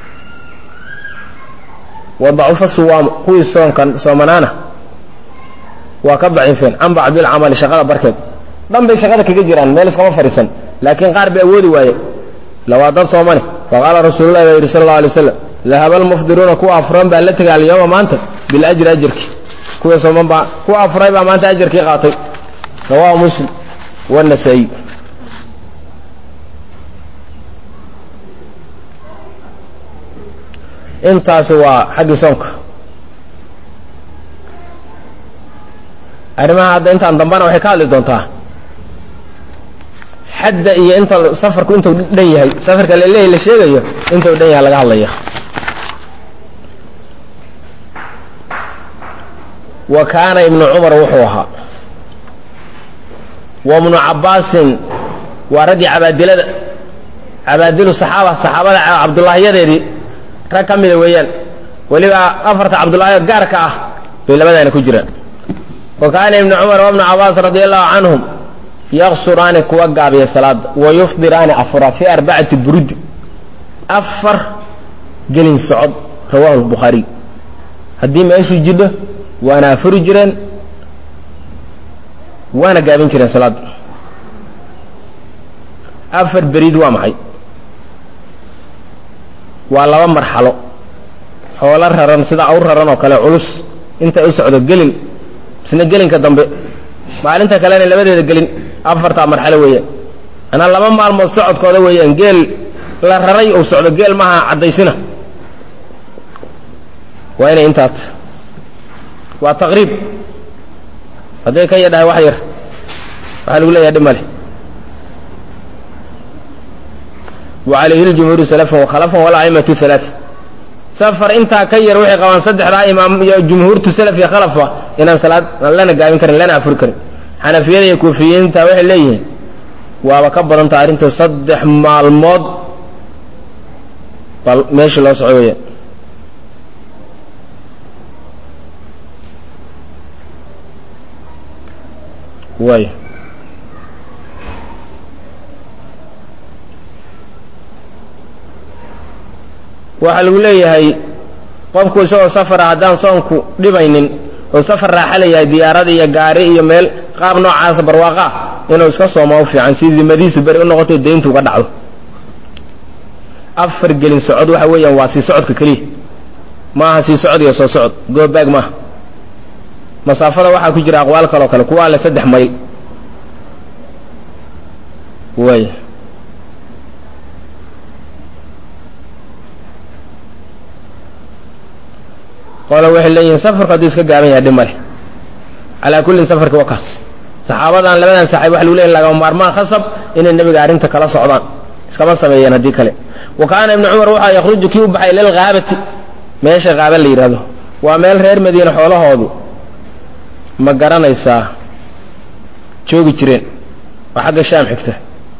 wadacufa suwaamu kuwii soonkan soomanaana waa ka daciifeen can bacdilcamali shaqada barkeed dhan bay shaqada kaga jiraan meel iskama fadhiisan laakiin qaar bay awoodi waaye lawaa dad soomane faqaala rasuulullahi baa yidhi sala allau alay waslam dahaba almufdiruuna kuwa afuran baa la tegay alyawma maanta biljri ajarki kuwa sooman baa kuwa afuray baa maanta ajarkii qaatay rawahu muslim wanasaa'i intaasi waa xaggii soonka arrimaha hadda intaan dambana waxay ka hadli doontaa xadda iyo inta safarku intuu dhan yahay safarka laleeyahy la sheegayo intuu dhan yahay laga hadlaya wa kaana ibnu cumar wuxuu ahaa wa ibnu cabbaasin waa raggii cabaadilada cabaadilu saxaaba saxaabada cabdullaahiyadeedii rag ka mida weeyaan weliba afarta cabdullaahiyood gaarka ah bay labadaana ku jiraan wa kaana ibnu cumar wa ibnu cabbaas radia allahu canhum yaqsuraani kuwa gaabiya salaada wa yufdiraani afura fii arbacati burudi afar gelin socod rawahu lbukhaariy haddii meeshuu jidho waana afuri jireen waana gaabin jireen salaada afar beriid waa maxay waa laba marxalo xoolo raran sida awr raran oo kale culus inta u socdo gelin isna gelinka dambe maalinta kalena labadeeda gelin afarta marxalo weeyaan ana laba maalmood socodkooda weeyaan geel la raray oo socdo geel maaha cadaysina waa inay intaas waa taqriib haday ka yadhahay wax yar waxa lagu leeyahay dhimale وعليه الجمهور سلفا وخلفا والأئمة ثلاث سفر انت كير وحي قوان صدح رأي امام جمهور سلف يا خلفا ان صلاه لنا قايم كرن لنا افر كرن حنفيه يكوفيين تا وحي ليه وابا كبر انت ارنت صدح مالمود بل ماشي لو سعوديه واي waxa lagu leeyahay qofku soo safar hadaan soonku dhibaynin oo safar raaxalaya diyaarada iyo gaari iyo meel qaab noocaas barwaaqa inuu iska soomo fiican sidii madiisu bari u noqoto deyntu uga dhacdo afar gelin socod waxa weeyaan waa si socodka kaliya ma aha si socod iyo soo socod go back ma masaafada waxa ku jira aqwaal kale kale kuwa la saddex mayl way قالوا وحي لين سفر قد يسكا غابن يا دمله على كل سفر كوكاس صحابتان لبدان صاحب waxa lagu leeyahay laga maarmaan khasab in nabiga arinta kala socdaan iskama sameeyeen hadii kale wakaana ibn umar waxa yakhruju kii u baxay lil ghaabati meesha gaaba la yiraahdo waa meel reer madiina xoolahoodu ma garanaysaa joogi jireen waxa xagga shaam xigta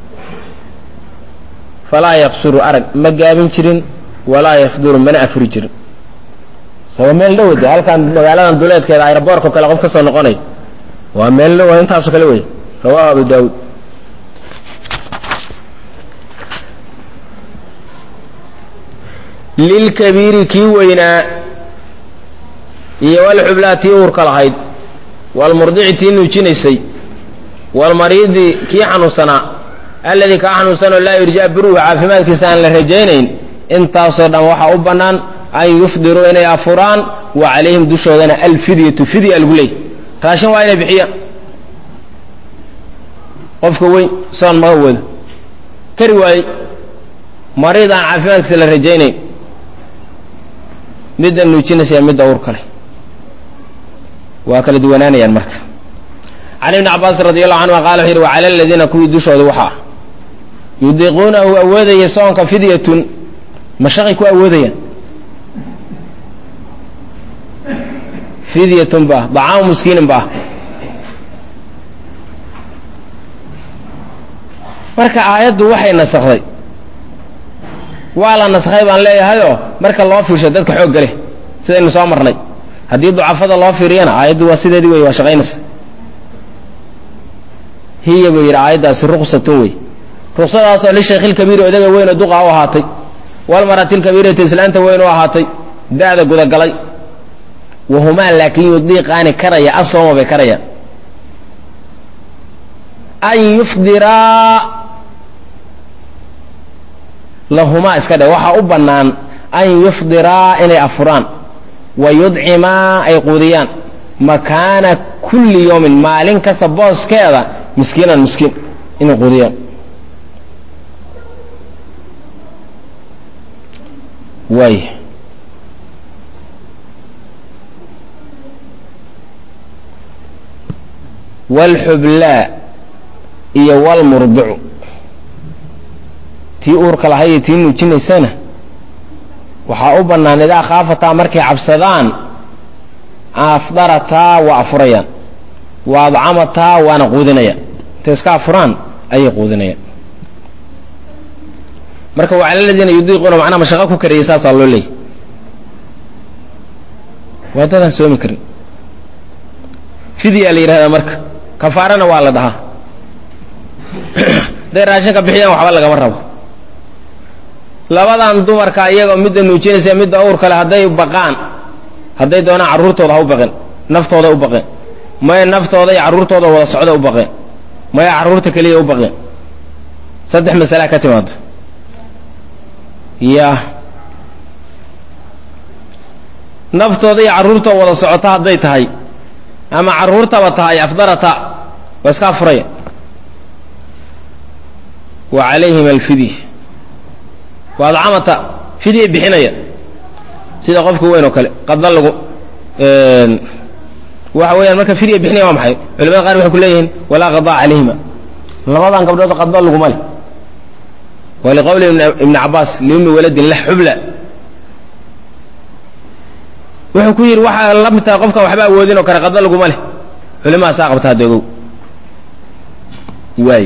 fala yaqsuru arag ma gaabin jirin wala yafduru mana afri jirin waa meel dhow ah halkan magaaladan duleedkeeda aeroboorka kale qof ka soo noqonay waa meel dhow intaas kale way rawaa Abu Daawud lil kabiri ki wayna iyo wal xublati urka lahayd wal murdi'ati nujinaysay wal maridi ki xanuusana alladhi ka xanuusana la yurja biru caafimaadkiisa aan la rajaynayn intaas oo dhan waxa u banaan أن يفضروا إن يفران وعليهم دشودنا الفدية فدية القلي راشن وين بحية قفك وين صان مغول كرواي مريض عن عافيتك سل الرجيني مدة نوتشينا سيا مدة أوركله وأكل دواناني يا المرك عن ابن عباس رضي الله عنه قال حير وعلى الذين كوي دشود وحا يضيقونه أوذي يسون كفدية مشاغي كو أوذي فدية به طعام مسكين به marka aayadu waxay nasakhay wala nasakhay baan leeyahay marka loo fiirsho dadka xoog galay sidaynu soo marnay hadii ducafada loo fiiriyana aayadu waa sideedii way waa shaqeynaysa hiya bay aayadaas ruqsatun way ruqsadaas oo sheekh kabiir odaga weyn oo duqa u ahaatay wal maratil kabiirata islaanta weyn oo ahaatay daada guda galay وهما لكن يضيقان كريا أصوم بكريا أن يفضرا لهما اسكده وحا أبنان أن يفضرا إلى أفران ويدعما أي قوديان مكان كل يوم مالين كسبوس كذا مسكينا مسكين إن قوديان وي والحبلاء iyo wal murdi'u tii uurka lahayd tii nuujinaysana waxa u banaanida khaafata markay cabsadaan afdarata wa afrayaan wa ad'amata wa naqudinaya teeska afraan ay qudinaya marka waa alladina yudiquna macna mashaqa ku kareysa sallallahu alayhi wadadan soo mikrin fidiya leeyahay marka kafaarana waa la dhahaa day raashin ka bixiyaan waxba laga rabo labadan dumarka iyaga mid nuujinaysa mid uur kale haday baqaan haday doonaan caruurtooda u baqeen naftooda u baqeen ma naftooda iyo caruurtooda wada socda u baqeen ma caruurta kaliya u baqeen saddex mas'ala ka timaado ya naftooda iyo carruurtoo wada socota hadday tahay ama carruurtaba tahay afdarata waa iska afuraya wa calayhim alfidya wa adcamata fidya bixinaya sida qofka weyn oo kale qadda lagu waxa weeyaan marka fidya bixinaya waa maxay culimada qaar waxay ku leeyihiin walaa qadaa calayhima labadan gabdhood qadda laguma leh wa liqawli ibn cabbaas liummi waladin la xubla wuxuu ku yidhi waxaa la mid tahay qofkan waxba awoodin oo kale qadda laguma leh culimadaa saa qabtaa degow waay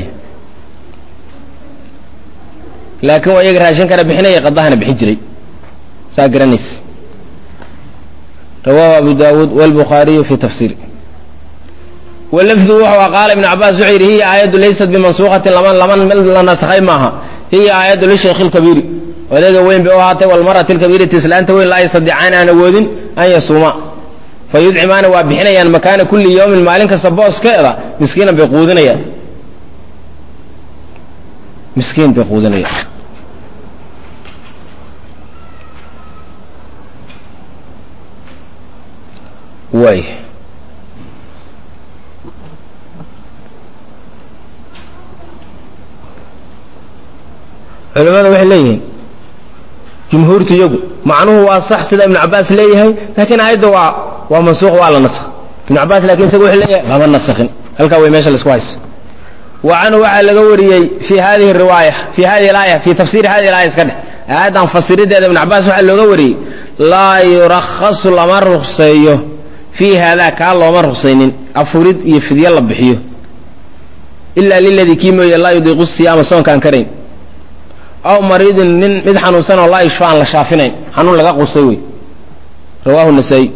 laakiin waa iyaga raashin kana bixinaya qaddahana bixin jiray saa garanaysa rawaahu abu daawuud wاlbukhaariyu fi tafsiiri walafdu wuxuu qaala ibnu cabbaas wuxuu yidhi hiya aayaddu laysat bimansuuqatin laman laman mid la nasakhay maaha hiya aayaddu lishaykhi اlkabiiri odayga weyn bay u ahaatay walmar'ati alkabiirati islaanta weyn laa yastadicaan aan awoodin an yasuuma fa yudcimaana waa bixinayaan makaana kulli yawmin maalin kasta booskeeda miskiinan bay quudinayaan miskiin bay quudinayaan way culimada waxay leeyihiin jumhuurtu iyagu macnuhu waa sax sida ibnu cabbaas leeyahay laakiin aayadda waa waa mansuuq waa la nasakh ibnu cabbaas laakiin isagu wuxuu leeyahay lama nasakhin halkaa way meesha laisku hayso wa canhu waxaa laga wariyey fi hadihi riwaaya fi hadihi alaaya fi tafsiiri hadihi alaaya iska dheh aayaddan fasirideeda ibnu cabbaas waxaa looga wariyey laa yurakhasu lama rukseeyo fii haadaa kaa looma ruksaynin afurid iyo fidyo la bixiyo ilaa liladii kii mooye laa yudiiqu siyaama soonkaan karayn aw mariidin nin mid xanuunsan oo laa yushfa aan la shaafinayn xanuun laga qusay wey rawaahu nasaa'i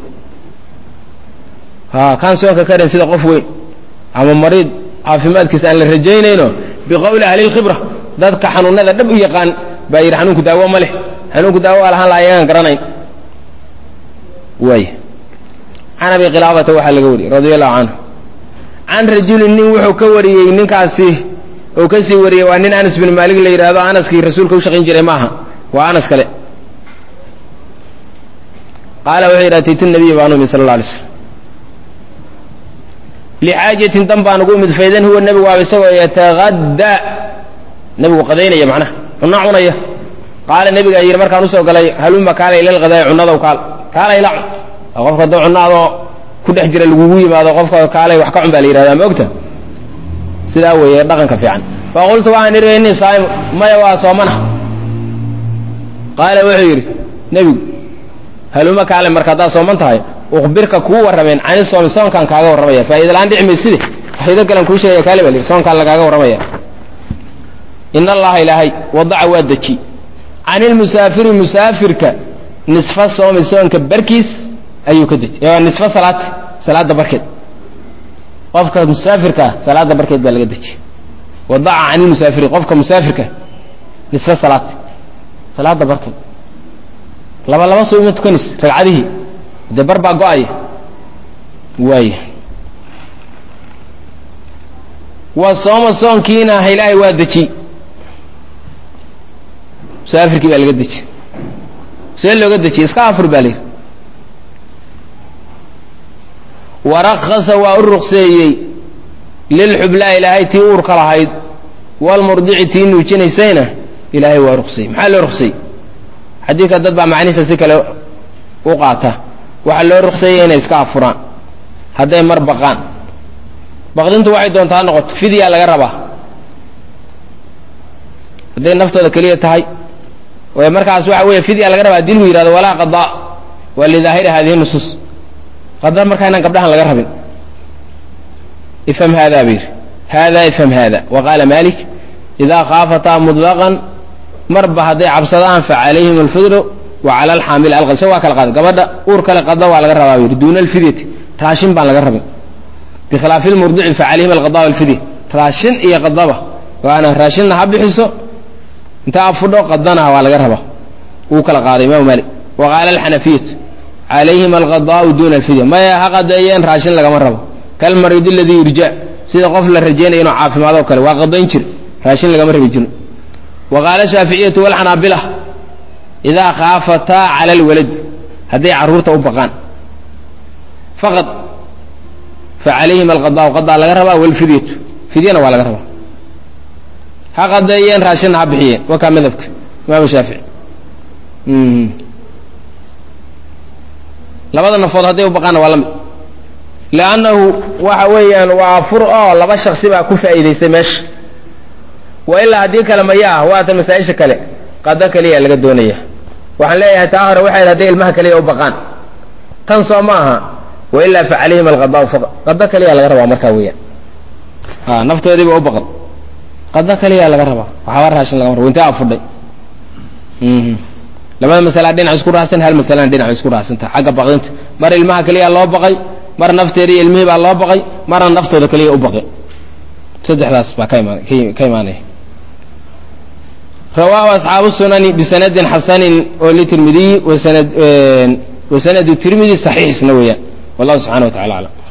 ha kaan soonka karayn sida qof weyn ama mariid caafimaadkiisa aan la rajaynayno biqowli ahli lkhibra dadka xanuunada dhab u yaqaan baa yidhi xanuunku daawo ma leh xanuunku daawo a lahaan la ayagaan garanayn waay can abi khilaafata waxaa laga wariyey radia allahu canhu can rajulin nin wuxuu ka wariyey ninkaasi uu ka sii wariyey waa nin anas bin maalik la yidhahdo anaskii rasuulka u shaqayn jiray maaha waa anas kale qaala wuxuu yidhi ataytu nabiya baan u imid sala alla alay slam lixaajatin dan baan ugu imid faydan huwa nebigu waaba isagoo yatagadda nebigu qadaynaya macnaha cunno cunaya qaala nebigaa yidhi markaan usoo galay haluma kaala ila lqadaaya cunnadow kaal kaala ila cun qofka haddoo cunnaadoo ku dhex jira lagugu yimaado qofka kaalay wax ka cun baa la yidhahdaa ma ogta sidaa weeye dhaqanka fiican fa qultu waxaan idhi innii saa'im maya waa soomana qaala wuxuu yidhi nebigu haluma kaale marka haddaad sooman tahay ukhbirka kuu warrameen cani soomi soonkaan kaaga warramaya faa'iida la'aan dhici mayside faa'iido kalean kuu sheegaya kaale baa la yidhi soonkaan lagaaga warramaya ina allaha ilaahay wadaca waa deji cani ilmusaafiri musaafirka nisfa soomi soonka barkiis ayuu ka deji nisfa salaad salaada barkeed qofka musaafirka salaada barkeed baa laga deji wadaca can ilmusaafiri qofka musaafirka nisfa salaad salaada barkeed laba laba soo ima tukanis ragcadihii dee bar baa go-aya waaya wa sooma soonkiina ilaahay waa deji musaafirkii baa laga deji see looga dejiye iska afur baa layidhi warakasa waa u ruqseeyey lilxublaa ilaahay tii uurka lahayd walmurdici tii nuujinaysayna ilaahay waa ruqseeyey maxaa loo ruqseeyey xadiidka dad baa macnihiisa si kale u qaata waxaa loo ruqseeyey inay iska afuraan hadday mar baqaan baqdintu waxay doontaa noqoto fidyaa laga rabaa hadday naftooda keliya tahay markaas waxa weeye fidyaa laga rabaa haddii lagu yidhahdo walaa qadaa waa lidaahiri hadihi nusuus qadar markaa inaan gabdhahan laga rabin ifham hada bu yidhi hada ifham hada wa qaala malik idaa khaafataa muطlaqan marba hadday cabsadaan facalayhim alfidru wa cala alxaamil alqad so waa kala qaada gabadha uur kale qada waa laga rabaa bu yidhi duuna alfidyati raashin baan laga rabin bikhilaafi lmurdici facalayhim alqada walfidya raashin iyo qadaba waana raashinna ha bixiso inta afudho qadana waa laga rabaa wuu kala qaaday imaamu malik wa qaala alxanafiyatu calayhim alqadaau duuna alfidya maya ha qadeeyeen raashin lagama rabo kalmariid aladii yurja sida qof la rajaynayo inuu caafimaadoo kale waa qadayn jir raashin lagama rabi jiro wa qaala shaaficiyatu walxanaabila idaa khaafataa cala alwalad hadday carruurta u baqaan faqad fa calayhim alqadaau qadaa laga rabaa walfidyatu fidyana waa laga rabaa ha qadeeyeen raashinna ha bixiyeen waa kaa madhabka imaam shaafici labada nafood hadday u baqaanna waa la mid liannahu waxa weeyaan waa fur oo laba shaksi baa ku faa'iidaystay meesha wa ilaa haddii kale mayaa waata masaa-isha kale qado keliya laga doonaya waxaan leeyahay taa hore waxay hadday ilmaha keliya u baqaan tan soo ma aha wa ilaa fa calayhim alqadaau faqad qado keliya laga rabaa markaa weeyaan a naftoodiiba u baqan qado keliya laga rabaa waxaaba raashin laga mar intaa afudhay labada masalaa dhinac isku raacsan hal masalana dhinac isku raacsanta xagga baqdinta mar ilmaha keliya loo baqay mar nafteeda iyo ilmihii baa loo baqay marna naftooda keliya u baqay saddexdaas baa ka imaan ka imaanaya rawaahu asxaabu sunani bisanadin xasanin oo litirmidiyi wasanad wasanadu tirmidi saxiix isna weeyaan wallahu subxana wa tacala aclam